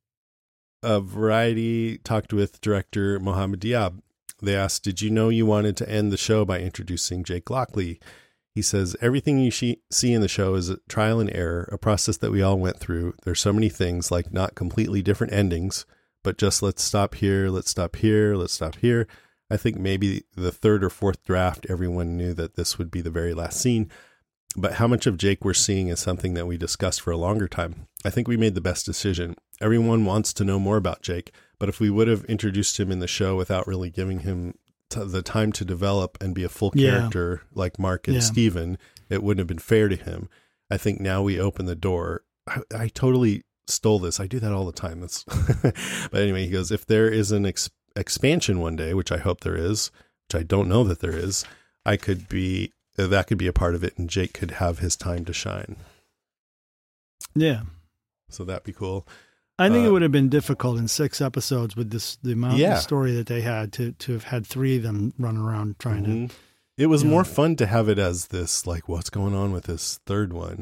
Variety talked with director Mohammed Diab. They asked, "Did you know you wanted to end the show by introducing Jake Lockley?" He says, everything you see in the show is a trial and error, a process that we all went through. There's so many things, like not completely different endings, but just let's stop here, let's stop here, let's stop here. I think maybe the 3rd or 4th draft, everyone knew that this would be the very last scene. But how much of Jake we're seeing is something that we discussed for a longer time. I think we made the best decision. Everyone wants to know more about Jake, but if we would have introduced him in the show without really giving him the time to develop and be a full character like Mark and Steven, it wouldn't have been fair to him. I think now we open the door. I totally stole this. I do that all the time. That's but anyway, he goes, if there is an expansion one day, which I hope there is, which I don't know that there is, that could be a part of it, and Jake could have his time to shine. Yeah. So that'd be cool. I think it would have been difficult in 6 episodes with the amount of story that they had to have had 3 of them run around trying to. It was more fun to have it as this, like, what's going on with this third one?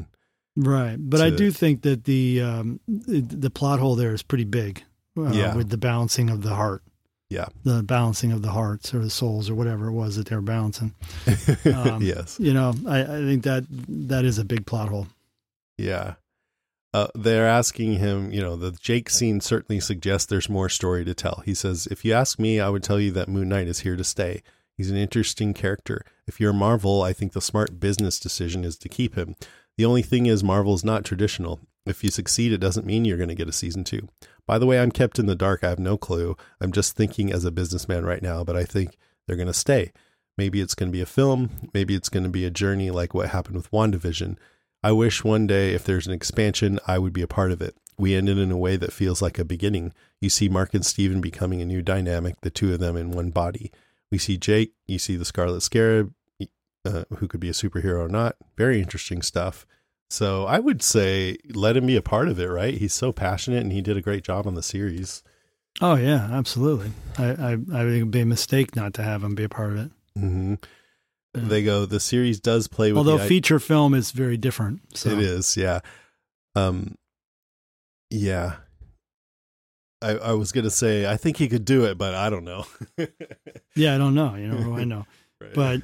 Right. But I do think that the plot hole there is pretty big with the balancing of the heart. Yeah. The balancing of the hearts or the souls or whatever it was that they were balancing. Yes. I think that is a big plot hole. Yeah. They're asking him, the Jake scene certainly suggests there's more story to tell. He says, if you ask me, I would tell you that Moon Knight is here to stay. He's an interesting character. If you're Marvel, I think the smart business decision is to keep him. The only thing is Marvel's not traditional. If you succeed, it doesn't mean you're going to get a season 2. By the way, I'm kept in the dark. I have no clue. I'm just thinking as a businessman right now, but I think they're going to stay. Maybe it's going to be a film. Maybe it's going to be a journey like what happened with WandaVision. I wish one day if there's an expansion, I would be a part of it. We ended in a way that feels like a beginning. You see Mark and Steven becoming a new dynamic, the two of them in one body. We see Jake, you see the Scarlet Scarab, who could be a superhero or not. Very interesting stuff. So I would say let him be a part of it, right? He's so passionate and he did a great job on the series. Oh, yeah, absolutely. I think it would be a mistake not to have him be a part of it. Mm-hmm. They go, the series does play with although feature film is very different. So. It is, yeah. Yeah. I was going to say, I think he could do it, but I don't know. Yeah, I don't know. I know. Right. But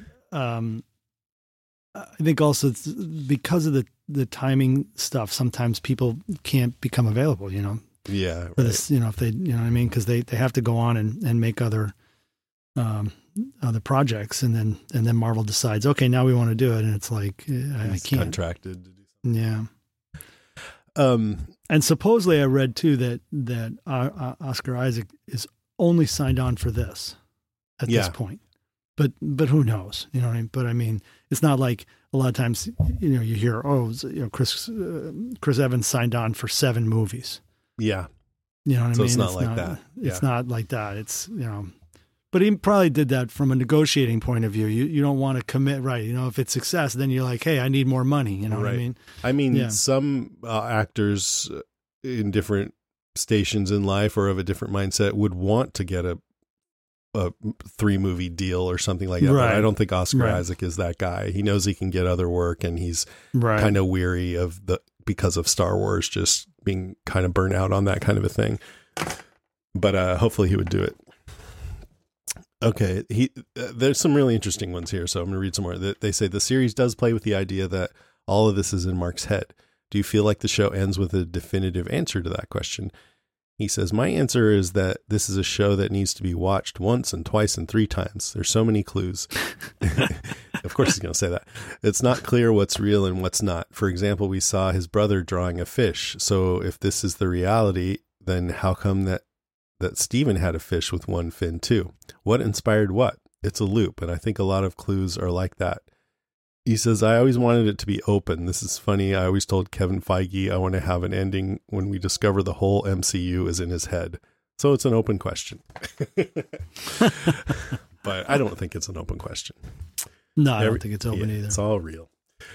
I think also it's because of the timing stuff, sometimes people can't become available, Yeah. Right. For this, if they, what I mean? Because they have to go on and make other projects, and then Marvel decides, okay, now we want to do it, and it's like I can't. Contracted to do something. Yeah. And supposedly I read too that Oscar Isaac is only signed on for this at this point, but who knows? You know what I mean? But I mean, it's not like a lot of times you hear Chris Evans signed on for 7 movies. Yeah. You know what I mean? So it's not like that. It's not like that. It's But he probably did that from a negotiating point of view. You don't want to commit, right? If it's success, then you're like, hey, I need more money. You know what I mean? Some actors in different stations in life or of a different mindset would want to get a 3-movie deal or something like that. Right. But I don't think Oscar Isaac is that guy. He knows he can get other work, and he's kind of weary of because of Star Wars just being kind of burnt out on that kind of a thing. But hopefully he would do it. Okay, there's some really interesting ones here, so I'm going to read some more. They say the series does play with the idea that all of this is in Mark's head. Do you feel like the show ends with a definitive answer to that question? He says, my answer is that this is a show that needs to be watched once and twice and 3 times. There's so many clues. Of course he's going to say that. It's not clear what's real and what's not. For example, we saw his brother drawing a fish. So if this is the reality, then how come that Steven had a fish with one fin too? What inspired what? It's a loop, and I think a lot of clues are like that. He says, I always wanted it to be open. This is funny. I always told Kevin Feige I want to have an ending when we discover the whole MCU is in his head. So it's an open question. But I don't think it's an open question. No, I don't think it's open either. It's all real.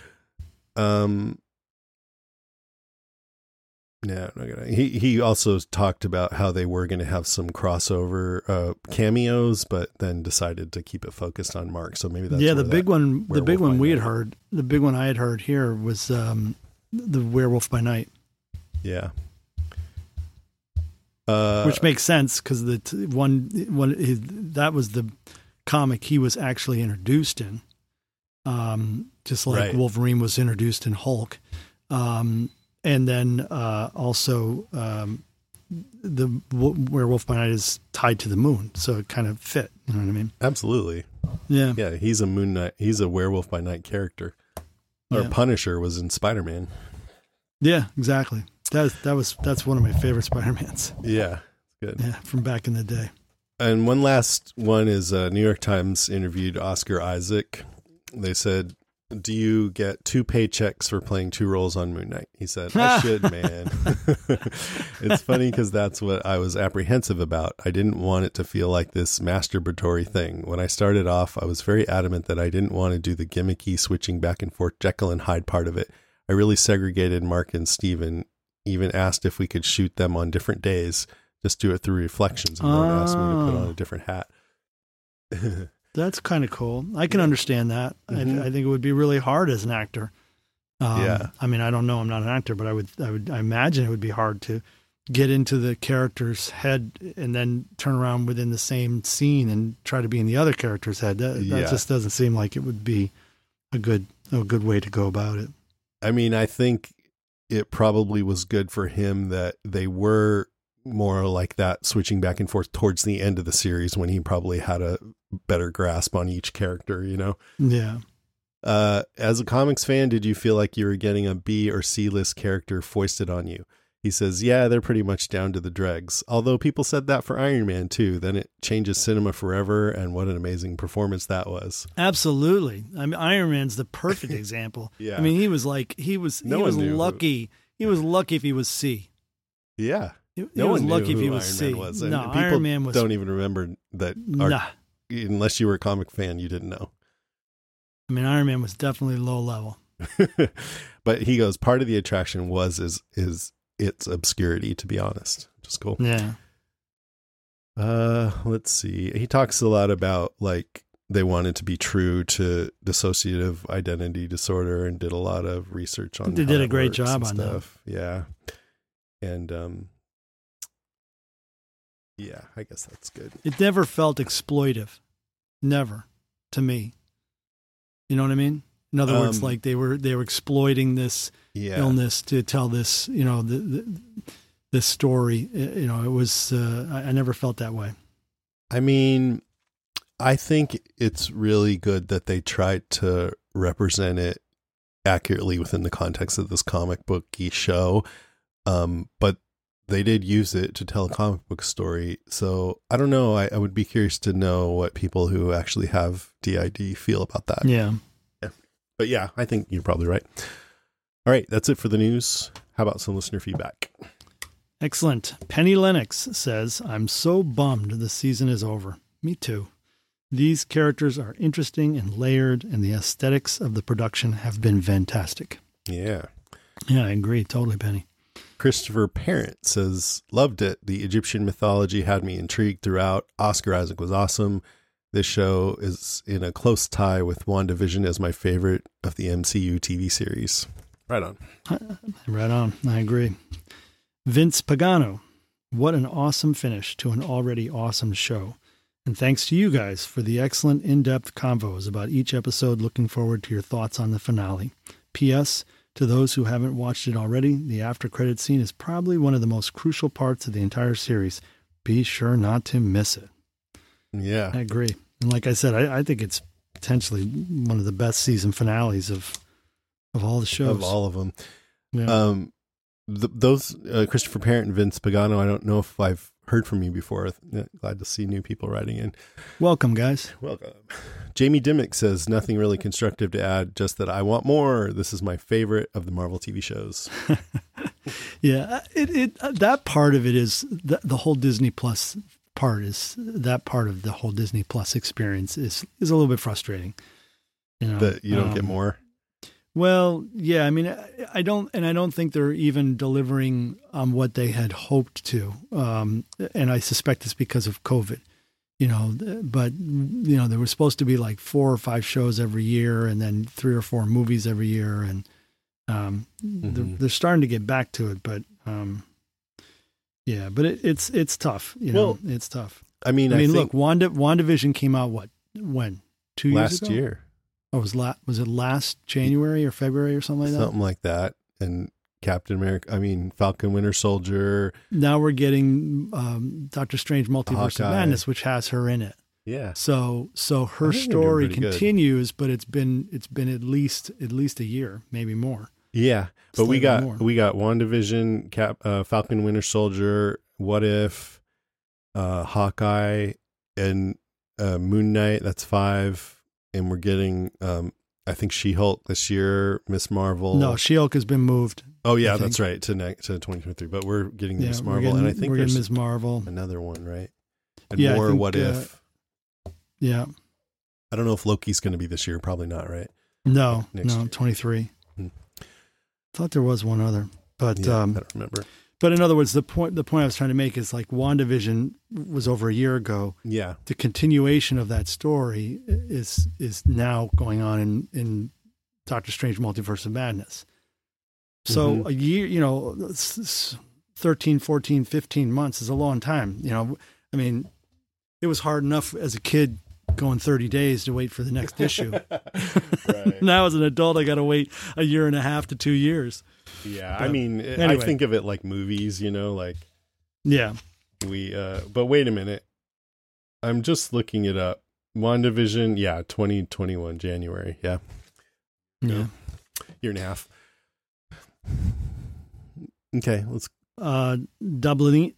Yeah, he also talked about how they were going to have some crossover cameos, but then decided to keep it focused on Mark. So maybe that's the big one. The big one we had heard. The big one I had heard here was the Werewolf by Night. Yeah, which makes sense because that was the comic he was actually introduced in, just like Wolverine was introduced in Hulk. And then also the Werewolf by Night is tied to the moon, so it kind of fit. You know what I mean? Absolutely. Yeah. Yeah, he's a Moon Knight. He's a Werewolf by Night character. Or Punisher was in Spider-Man. Yeah, exactly. That's one of my favorite Spider-Mans. Yeah, good. Yeah, from back in the day. And one last one is New York Times interviewed Oscar Isaac. They said, do you get 2 paychecks for playing 2 roles on Moon Knight? He said, I should, man. It's funny because that's what I was apprehensive about. I didn't want it to feel like this masturbatory thing. When I started off, I was very adamant that I didn't want to do the gimmicky switching back and forth Jekyll and Hyde part of it. I really segregated Mark and Steven, even asked if we could shoot them on different days, just do it through reflections, and don't ask me to put on a different hat. That's kind of cool. I can understand that. Mm-hmm. I think it would be really hard as an actor I mean, I don't know. I'm not an actor, but I imagine it would be hard to get into the character's head and then turn around within the same scene and try to be in the other character's head. That just doesn't seem like it would be a good way to go about it. I mean, I think it probably was good for him that they were more like that, switching back and forth towards the end of the series when he probably had a better grasp on each character, you know? Yeah. As a comics fan, did you feel like you were getting a B or C list character foisted on you? He says, yeah, they're pretty much down to the dregs. Although people said that for Iron Man too. Then it changes cinema forever. And what an amazing performance that was. Absolutely. I mean, Iron Man's the perfect example. Yeah. I mean, he was lucky. He was lucky if he was C. Yeah. No one lucky if he was C. No, Iron Man was. Don't even remember that. Unless you were a comic fan, you didn't know. I mean, Iron Man was definitely low level. But he goes, part of the attraction was its obscurity, to be honest. Just cool. Yeah. Let's see. He talks a lot about like they wanted to be true to dissociative identity disorder and did a lot of research on. They did a great job on stuff. That. Yeah. And yeah, I guess that's good. It never felt exploitive. Never, to me. You know what I mean? In other words, like they were exploiting this illness to tell this, you know, this story. You know, it was. I never felt that way. I mean, I think it's really good that they tried to represent it accurately within the context of this comic booky show, but they did use it to tell a comic book story. So I don't know. I would be curious to know what people who actually have DID feel about that. Yeah. But yeah, I think you're probably right. All right. That's it for the news. How about some listener feedback? Excellent. Penny Lennox says, I'm so bummed the season is over. Me too. These characters are interesting and layered, and the aesthetics of the production have been fantastic. Yeah. Yeah, I agree. Totally, Penny. Christopher Parent says, loved it. The Egyptian mythology had me intrigued throughout. Oscar Isaac was awesome. This show is in a close tie with WandaVision as my favorite of the MCU TV series. Right on. Right on. I agree. Vince Pagano, what an awesome finish to an already awesome show. And thanks to you guys for the excellent in-depth convos about each episode. Looking forward to your thoughts on the finale. P.S. To those who haven't watched it already, the after-credit scene is probably one of the most crucial parts of the entire series. Be sure not to miss it. Yeah. I agree. And like I said, I think it's potentially one of the best season finales of all the shows. Of all of them. Yeah. Those Christopher Parent and Vince Pagano, I don't know if I've heard from you before. Glad to see new people writing in. Welcome, guys. Welcome. Jamie Dimmick says, nothing really constructive to add, just that I want more. This is my favorite of the Marvel TV shows. Yeah, that part of it is the whole Disney Plus part is that part of the whole Disney Plus experience is a little bit frustrating. You know, that you don't get more. Well, yeah, I mean, I don't think they're even delivering on what they had hoped to. And I suspect it's because of COVID, you know, but you know, there was supposed to be like 4 or 5 shows every year and then 3 or 4 movies every year. And, they're starting to get back to it, but, yeah, but it's tough, you know, it's tough. I mean, look, WandaVision came out when? 2 years last ago? year. Oh, was it last January or February or something like that? Something like that. And Falcon Winter Soldier. Now we're getting Doctor Strange Multiverse of Madness, which has her in it. Yeah. So her story continues, but it's been at least a year, maybe more. Yeah. But we got WandaVision, Falcon Winter Soldier, What If, Hawkeye, and Moon Knight. That's 5. And we're getting, I think She-Hulk this year, Miss Marvel. No, She-Hulk has been moved. Oh yeah, that's right, to 2023. But we're getting Miss Marvel, and I think we're getting Miss Marvel, another one, right? And more What If. Yeah. I don't know if Loki's going to be this year. Probably not, right? No, 23. Thought there was one other, but I don't remember. But in other words, the point I was trying to make is like WandaVision was over a year ago. Yeah. The continuation of that story is now going on in Doctor Strange Multiverse of Madness. So a year, 13, 14, 15 months is a long time. I mean, it was hard enough as a kid going 30 days to wait for the next issue. Right. Now as an adult, I got to wait a year and a half to 2 years. Yeah. But, I mean, anyway. I think of it like movies, like yeah. But wait a minute. I'm just looking it up. WandaVision, 2021, January. Yeah. Yeah. Year and a half. Okay, let's. Doublino,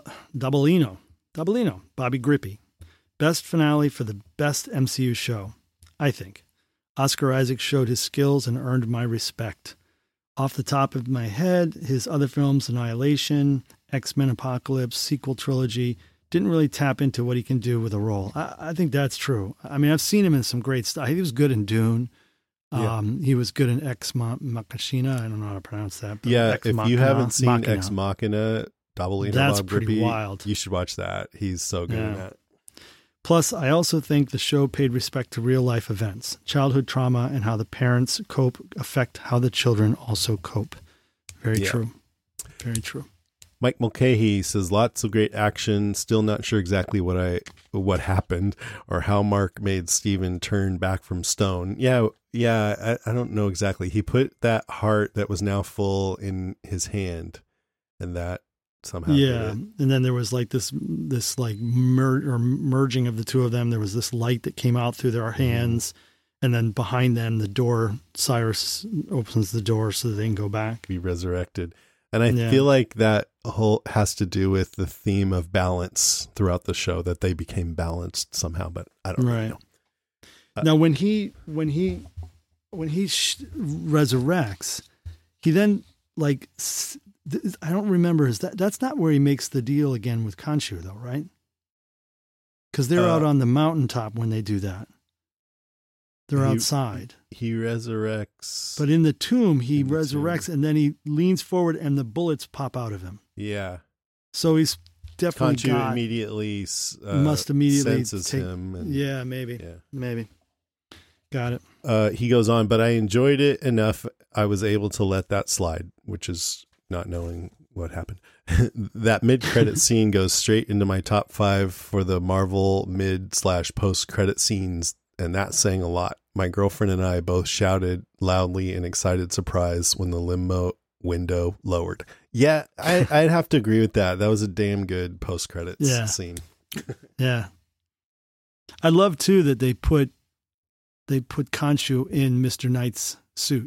Bobby Grippy. Best finale for the best MCU show, I think. Oscar Isaac showed his skills and earned my respect. Off the top of my head, his other films, Annihilation, X-Men Apocalypse, sequel trilogy, didn't really tap into what he can do with a role. I think that's true. I mean, I've seen him in some great stuff. He was good in Dune. He was good in Ex Machina. I don't know how to pronounce that. Yeah, Ex if Machina, you haven't seen Ex Machina, Doublino, that's Bob pretty Grippy, wild. You should watch that. He's so good in that. Plus, I also think the show paid respect to real life events, childhood trauma, and how the parents affect how the children also cope. Very true. Very true. Mike Mulcahy says lots of great action. Still not sure exactly what happened or how Mark made Steven turn back from stone. Yeah. I don't know exactly. He put that heart that was now full in his hand, and that somehow. Yeah, and then there was like this like merging of the two of them. There was this light that came out through their hands, and then behind them, the door. Cyrus opens the door so that they can go back, be resurrected. And I feel like that whole has to do with the theme of balance throughout the show, that they became balanced somehow, but I don't really know. Now, when he resurrects, he then I don't remember, that's not where he makes the deal again with Khonshu though, right? Because they're out on the mountaintop when they do that. They're outside. He resurrects. But in the tomb, he resurrects and then he leans forward and the bullets pop out of him. Yeah. So he's definitely Khonshu immediately must immediately senses him. And, maybe. Got it. He goes on, but I enjoyed it enough. I was able to let that slide, which is not knowing what happened. That mid-credit scene goes straight into my top 5 for the Marvel mid/post-credit scenes, and that's saying a lot. My girlfriend and I both shouted loudly in excited surprise when the limo window lowered. Yeah, I'd have to agree with that. That was a damn good post-credits scene. Yeah. I love, too, that they put Khonshu in Mr. Knight's suit.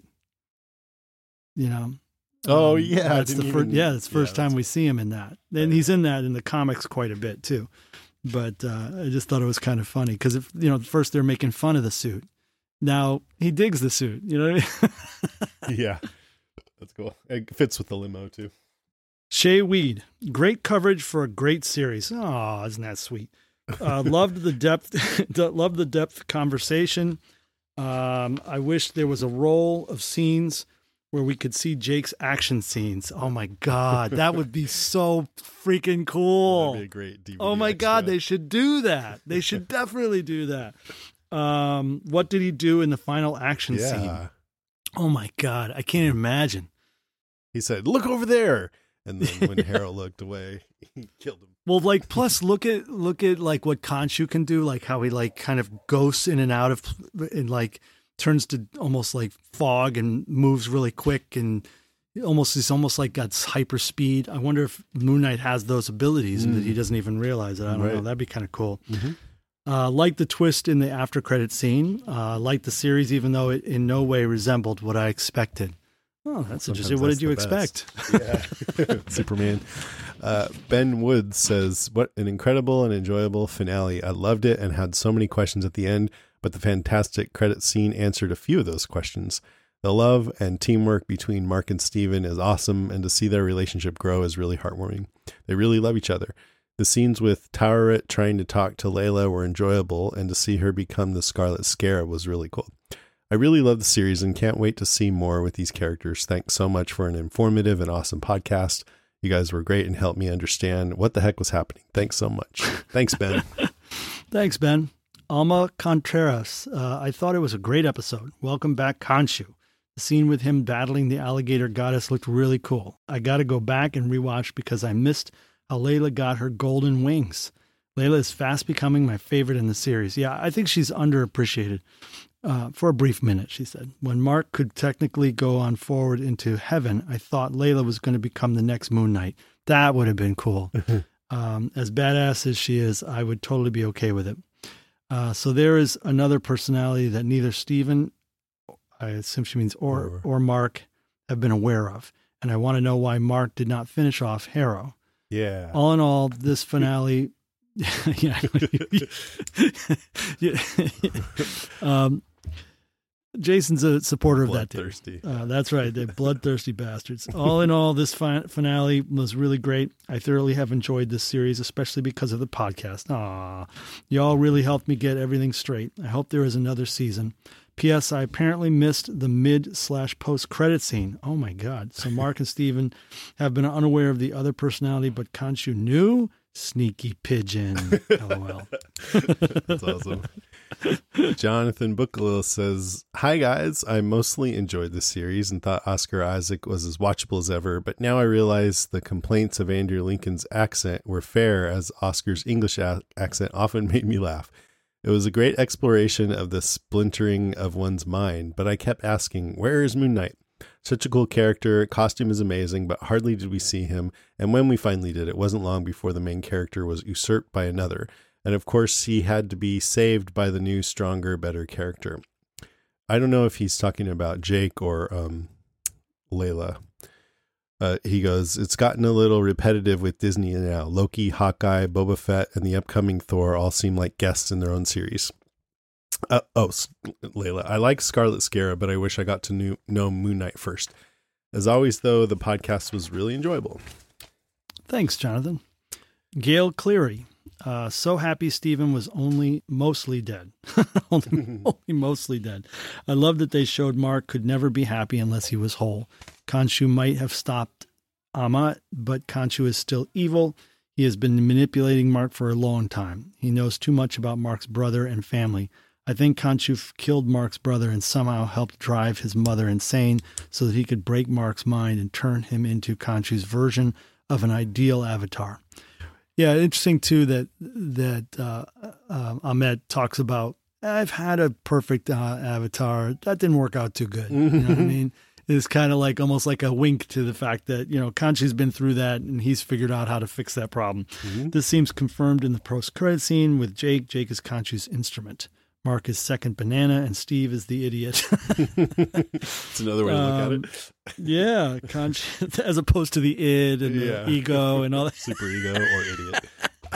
Oh yeah, that's the first. Yeah, it's the first time we see him in that, and he's in that in the comics quite a bit too. But I just thought it was kind of funny because first they're making fun of the suit, now he digs the suit. You know what I mean? Yeah, that's cool. It fits with the limo too. Shay Weed, great coverage for a great series. Oh, isn't that sweet? Loved the depth. Loved the depth conversation. I wish there was a roll of scenes where we could see Jake's action scenes. Oh my God, that would be so freaking cool. That'd be a great DVD Oh my extra. God, they should do that. They should definitely do that. What did he do in the final action scene? Oh my God, I can't imagine. He said, "Look over there," and then when Harold looked away, he killed him. Well, like, plus look at like what Khonshu can do, like how he like kind of ghosts in and out of, and like turns to almost like fog and moves really quick, and he's almost like got hyper speed. I wonder if Moon Knight has those abilities and that he doesn't even realize it. I don't know. That'd be kind of cool. Mm-hmm. Like the twist in the after credit scene. Like the series, even though it in no way resembled what I expected. Oh, that's interesting. What did you expect? Yeah. Superman. Ben Woods says, "What an incredible and enjoyable finale. I loved it and had so many questions at the end, but the fantastic credit scene answered a few of those questions. The love and teamwork between Mark and Steven is awesome, and to see their relationship grow is really heartwarming. They really love each other. The scenes with Taweret trying to talk to Layla were enjoyable, and to see her become the Scarlet Scarab was really cool. I really love the series and can't wait to see more with these characters. Thanks so much for an informative and awesome podcast. You guys were great and helped me understand what the heck was happening. Thanks so much." Thanks, Ben. Thanks, Ben. Alma Contreras. I thought it was a great episode. Welcome back, Khonshu. The scene with him battling the alligator goddess looked really cool. I got to go back and rewatch because I missed how Layla got her golden wings. Layla is fast becoming my favorite in the series. Yeah, I think she's underappreciated. For a brief minute, she said. When Mark could technically go on forward into heaven, I thought Layla was going to become the next Moon Knight. That would have been cool. As badass as she is, I would totally be okay with it. So there is another personality that neither Steven, I assume she means, or Mark have been aware of. And I want to know why Mark did not finish off Harrow. Yeah. All in all, this finale... Jason's a supporter of that too. Bloodthirsty. That's right. They're bloodthirsty bastards. All in all, this finale was really great. I thoroughly have enjoyed this series, especially because of the podcast. Aw, y'all really helped me get everything straight. I hope there is another season. P.S. I apparently missed the mid/post credit scene. Oh my God. So Mark and Steven have been unaware of the other personality, but Khonshu knew? Sneaky pigeon. LOL. That's awesome. Jonathan Bookalil says, "Hi guys, I mostly enjoyed the series and thought Oscar Isaac was as watchable as ever, but now I realize the complaints of Andrew Lincoln's accent were fair, as Oscar's English accent often made me laugh. It was a great exploration of the splintering of one's mind, but I kept asking, where is Moon Knight? Such a cool character, costume is amazing, but hardly did we see him, and when we finally did, it wasn't long before the main character was usurped by another. And of course, he had to be saved by the new, stronger, better character." I don't know if he's talking about Jake or Layla. He goes, "It's gotten a little repetitive with Disney now. Loki, Hawkeye, Boba Fett, and the upcoming Thor all seem like guests in their own series." Layla, I like Scarlet Scarab, but I wish I got to know Moon Knight first. As always, though, the podcast was really enjoyable. Thanks, Jonathan. Gail Cleary. So happy Steven was only mostly dead. only mostly dead. I love that they showed Mark could never be happy unless he was whole. Khonshu might have stopped Ammit, but Khonshu is still evil. He has been manipulating Mark for a long time. He knows too much about Mark's brother and family. I think Khonshu killed Mark's brother and somehow helped drive his mother insane so that he could break Mark's mind and turn him into Khonshu's version of an ideal avatar. Yeah, interesting too that Ammit talks about, I've had a perfect avatar. That didn't work out too good. You know what I mean? It's kind of like almost like a wink to the fact that, you know, Khonshu's been through that and he's figured out how to fix that problem. Mm-hmm. This seems confirmed in the post-credit scene with Jake. Jake is Khonshu's instrument. Mark is second banana, and Steve is the idiot. It's another way to look at it. Yeah, Khonshu, as opposed to the id and the ego and all that. Super ego or idiot.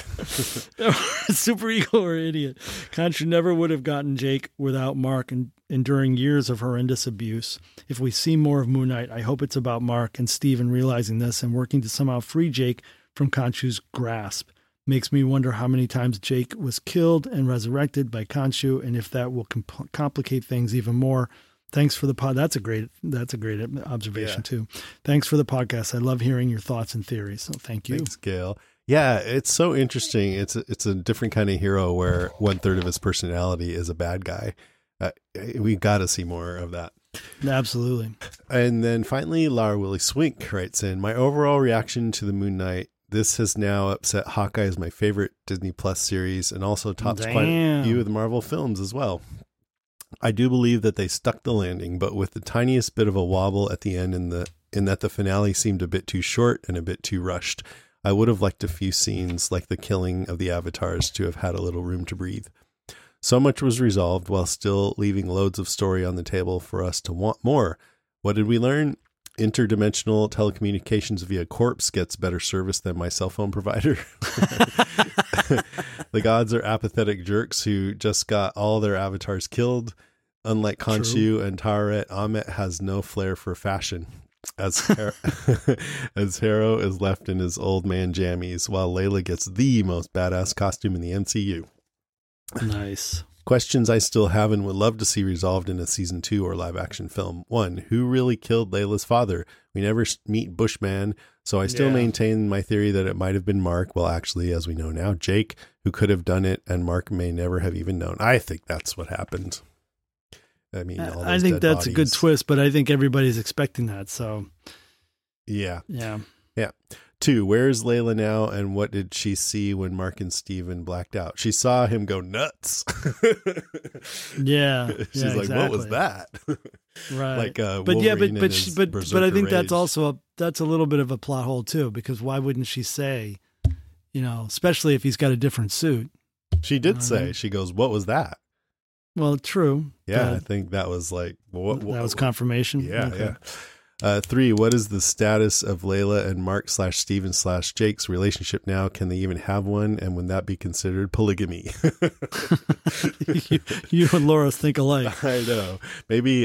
Super ego or idiot. Khonshu never would have gotten Jake without Mark enduring years of horrendous abuse. If we see more of Moon Knight, I hope it's about Mark and Steven realizing this and working to somehow free Jake from Khonshu's grasp. Makes me wonder how many times Jake was killed and resurrected by Khonshu, and if that will complicate things even more. Thanks for the pod. That's a great observation too. Thanks for the podcast. I love hearing your thoughts and theories. So thank you. Thanks, Gail. Yeah, it's so interesting. It's a different kind of hero where 1/3 of his personality is a bad guy. We got to see more of that. Absolutely. And then finally, Lara Willie Swink writes in, my overall reaction to the Moon Knight. This has now upset Hawkeye as my favorite Disney Plus series and also tops quite a few of the Marvel films as well. I do believe that they stuck the landing, but with the tiniest bit of a wobble at the end in that the finale seemed a bit too short and a bit too rushed. I would have liked a few scenes like the killing of the avatars to have had a little room to breathe. So much was resolved while still leaving loads of story on the table for us to want more. What did we learn? Interdimensional telecommunications via corpse gets better service than my cell phone provider. The gods are apathetic jerks who just got all their avatars killed. Unlike Khonshu and Taret, Ammit has no flair for fashion. As Harrow is left in his old man jammies, while Layla gets the most badass costume in the MCU. Nice. Questions I still have and would love to see resolved in a season 2 or live action film. 1, who really killed Layla's father? We never meet Bushman, so I still maintain my theory that it might have been Mark. Well, actually, as we know now, Jake, who could have done it, and Mark may never have even known. I think that's what happened. I mean, I think that's a good twist, but I think everybody's expecting that. So, yeah. 2, where's Layla now, and what did she see when Mark and Steven blacked out? She saw him go nuts. Yeah. She's like, exactly. What was that? Right. Like, but I think that's also that's a little bit of a plot hole too, because why wouldn't she say, especially if he's got a different suit? She did say, she goes, what was that? Well, true. Yeah. I think that was like, what that was confirmation. Yeah. Okay. Yeah. 3, what is the status of Layla and Mark/Steven/Jake's relationship now? Can they even have one? And would that be considered polygamy? you and Laura think alike. I know. Maybe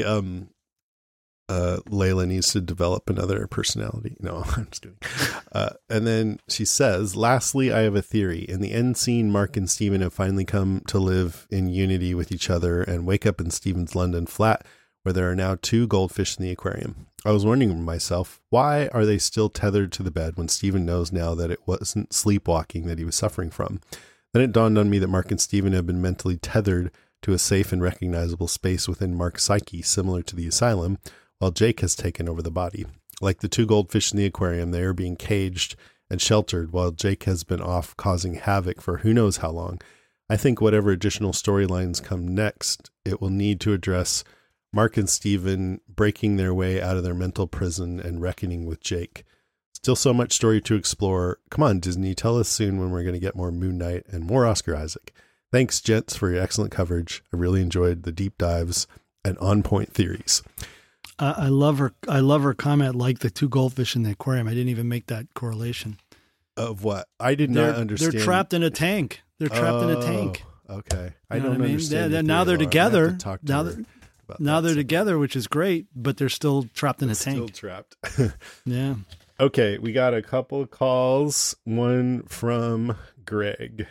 Layla needs to develop another personality. No, I'm just kidding. And then she says, lastly, I have a theory. In the end scene, Mark and Steven have finally come to live in unity with each other and wake up in Steven's London flat, where there are now 2 goldfish in the aquarium. I was wondering to myself, why are they still tethered to the bed when Steven knows now that it wasn't sleepwalking that he was suffering from? Then it dawned on me that Mark and Steven have been mentally tethered to a safe and recognizable space within Mark's psyche, similar to the asylum, while Jake has taken over the body. Like the 2 goldfish in the aquarium, they are being caged and sheltered while Jake has been off causing havoc for who knows how long. I think whatever additional storylines come next, it will need to address Mark and Steven breaking their way out of their mental prison and reckoning with Jake. Still so much story to explore. Come on, Disney, tell us soon when we're going to get more Moon Knight and more Oscar Isaac. Thanks, gents, for your excellent coverage. I really enjoyed the deep dives and on-point theories. I love her comment, like the 2 goldfish in the aquarium. I didn't even make that correlation. Of what? I did not understand. They're trapped in a tank. Okay. I don't understand. Now they're together. Now they're together, which is great, but they're still trapped in a tank. Still trapped. Yeah. Okay, we got a couple of calls. One from Greg.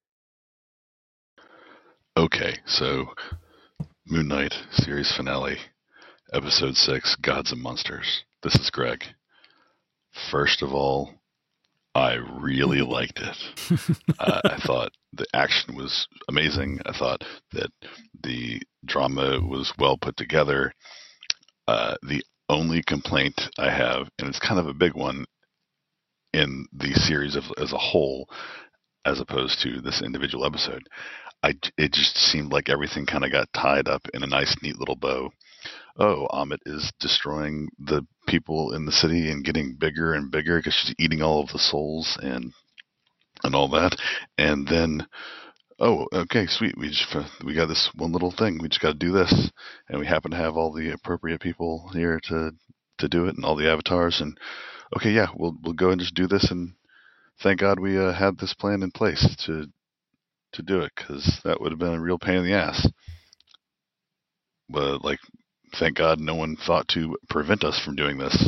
Okay, so Moon Knight series finale, episode 6, Gods and Monsters. This is Greg. First of all, I really liked it. I thought the action was amazing. I thought that the drama was well put together. The only complaint I have, and it's kind of a big one in the series as a whole, as opposed to this individual episode, it just seemed like everything kind of got tied up in a nice, neat little bow. Oh, Amit is destroying the people in the city and getting bigger and bigger because she's eating all of the souls and all that. And then, oh, okay, sweet. We got this one little thing. We just got to do this, and we happen to have all the appropriate people here to do it, and all the avatars. And okay, yeah, we'll go and just do this. And thank God we had this plan in place to do it, because that would have been a real pain in the ass. But thank God no one thought to prevent us from doing this.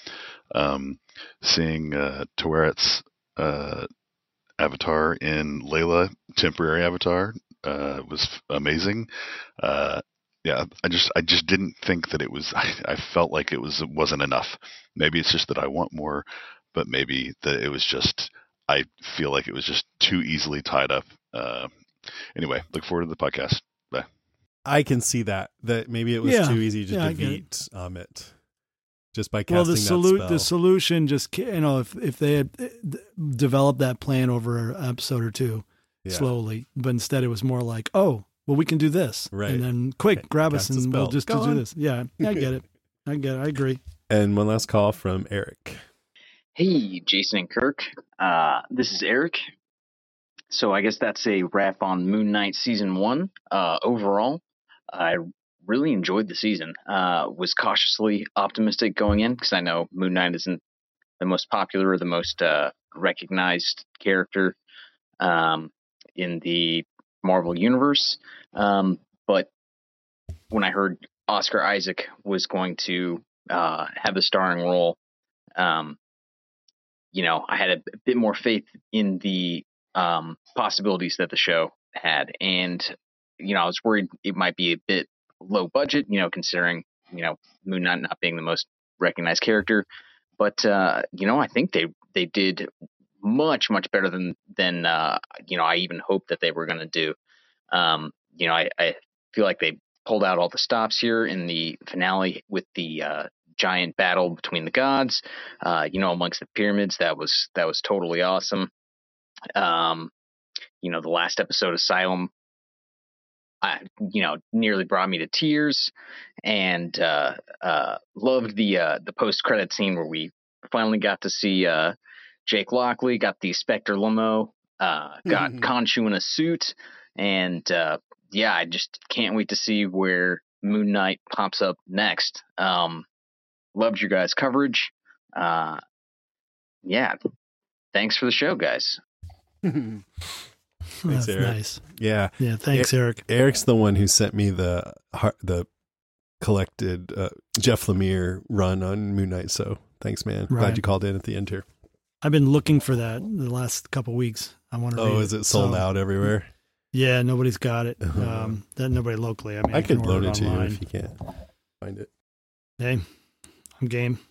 Seeing Taweret avatar in Layla, temporary avatar, was amazing. Yeah, I just didn't think that it was. I felt like it wasn't enough. Maybe it's just that I want more, but maybe that it was just. I feel like it was just too easily tied up. Anyway, look forward to the podcast. Bye. I can see that maybe it was too easy to defeat Amit just by casting that spell. The solution just, if they had developed that plan over an episode or two slowly, but instead it was more like, oh, well, we can do this. Right. And then grab us and we'll just do this. Yeah, I get it. I agree. And one last call from Eric. Hey, Jason and Kirk. This is Eric. So I guess that's a wrap on Moon Knight Season 1. Overall, I really enjoyed the season. Was cautiously optimistic going in, because I know Moon Knight isn't the most popular or the most recognized character in the Marvel Universe. But when I heard Oscar Isaac was going to have the starring role, I had a bit more faith in the possibilities that the show had. And I was worried it might be a bit low budget, considering, Moon Knight not being the most recognized character. But, I think they did much, much better than I even hoped that they were going to do. I feel like they pulled out all the stops here in the finale with the giant battle between the gods, amongst the pyramids. That was totally awesome. The last episode, Asylum, nearly brought me to tears, and loved the post-credit scene where we finally got to see Jake Lockley, got the Spectre limo, got Khonshu in a suit, and I just can't wait to see where Moon Knight pops up next. Loved your guys' coverage. Thanks for the show, guys. Thanks, That's Eric. nice. Yeah. Yeah. Thanks, Eric. Eric's the one who sent me the collected Jeff Lemire run on Moon Knight. So thanks, man. Right. Glad you called in at the end here. I've been looking for that the last couple of weeks. I want to read it. Oh, is it sold out everywhere? Yeah, nobody's got it. Nobody locally. I mean, I could loan order it to you online. if you can't find it. Hey, I'm game.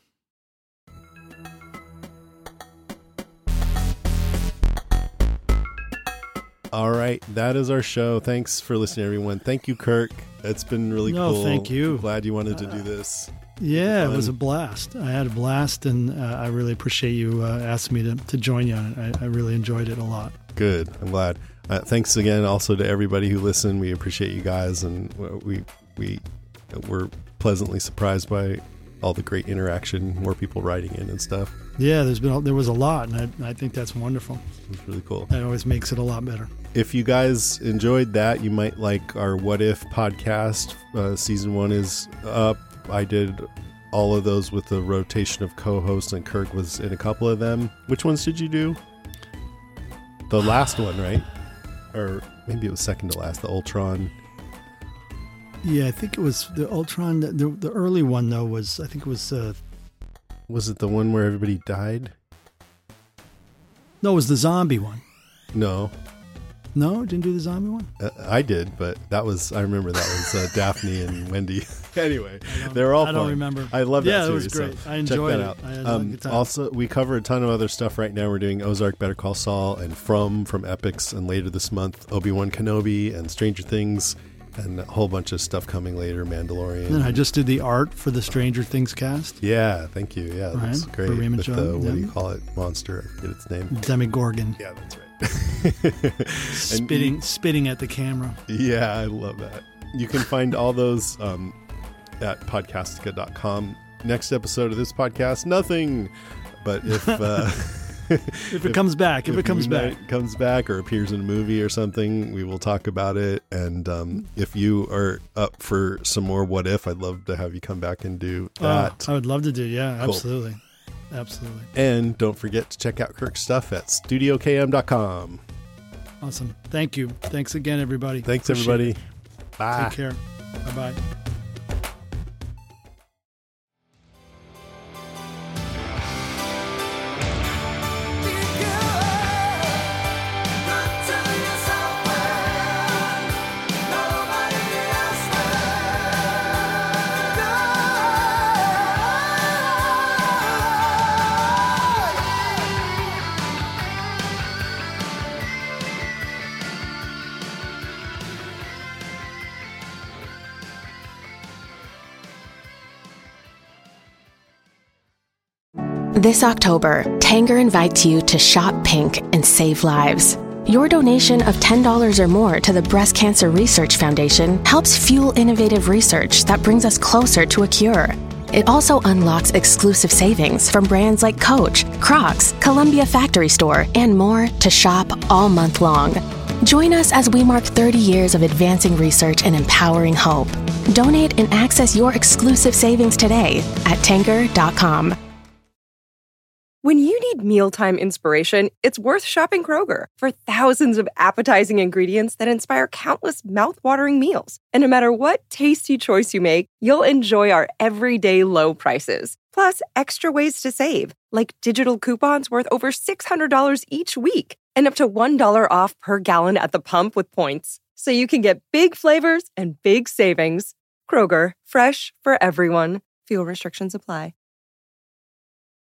All right, that is our show. Thanks for listening, everyone. Thank you, Kirk. It's been really cool. No, thank you. Glad you wanted to do this. Yeah, it was a blast. I had a blast, and I really appreciate you asking me to join you on it. I really enjoyed it a lot. Good. I'm glad. Thanks again also to everybody who listened. We appreciate you guys, and we were pleasantly surprised by all the great interaction, more people writing in and stuff. Yeah, there was a lot, and I think that's wonderful. It was really cool. That always makes it a lot better. If you guys enjoyed that, you might like our What If podcast. Season 1 is up. I did all of those with the rotation of co-hosts, and Kirk was in a couple of them. Which ones did you do? The last one, right? Or maybe it was second to last, the Ultron. Yeah, I think it was the Ultron. The early one, though, was, I think it was... Was it the one where everybody died? No, it was the zombie one. No. No, didn't do the zombie one? I did, but I remember that was Daphne and Wendy. Anyway, they're all fun. I don't remember. I love that series. Yeah, it was great. So I enjoyed check it. that out. I had a good time. Also, we cover a ton of other stuff right now. We're doing Ozark, Better Call Saul, and From Epics, and later this month, Obi-Wan Kenobi and Stranger Things, and a whole bunch of stuff coming later, Mandalorian. And then I just did the art for the Stranger Things cast. Yeah, thank you. Yeah, that's great. For With the, what do you call it? Monster. I forget its name. Demogorgon. Yeah, that's right. Spitting at the camera. Yeah, I love that. You can find all those at podcastica.com. Next episode of this podcast, nothing. But if if it comes back, if it comes back or appears in a movie or something, we will talk about it. And if you are up for some more What If, I'd love to have you come back and do that. I would love to do. Yeah, cool. Absolutely. Absolutely. And don't forget to check out Kirk's stuff at studiokm.com. Awesome. Thank you. Thanks again, everybody. Thanks, Appreciate everybody. it. Bye. Take care. Bye-bye. This October, Tanger invites you to shop pink and save lives. Your donation of $10 or more to the Breast Cancer Research Foundation helps fuel innovative research that brings us closer to a cure. It also unlocks exclusive savings from brands like Coach, Crocs, Columbia Factory Store, and more to shop all month long. Join us as we mark 30 years of advancing research and empowering hope. Donate and access your exclusive savings today at Tanger.com. When you need mealtime inspiration, it's worth shopping Kroger for thousands of appetizing ingredients that inspire countless mouth-watering meals. And no matter what tasty choice you make, you'll enjoy our everyday low prices. Plus, extra ways to save, like digital coupons worth over $600 each week and up to $1 off per gallon at the pump with points. so you can get big flavors and big savings. Kroger, fresh for everyone. Fuel restrictions apply.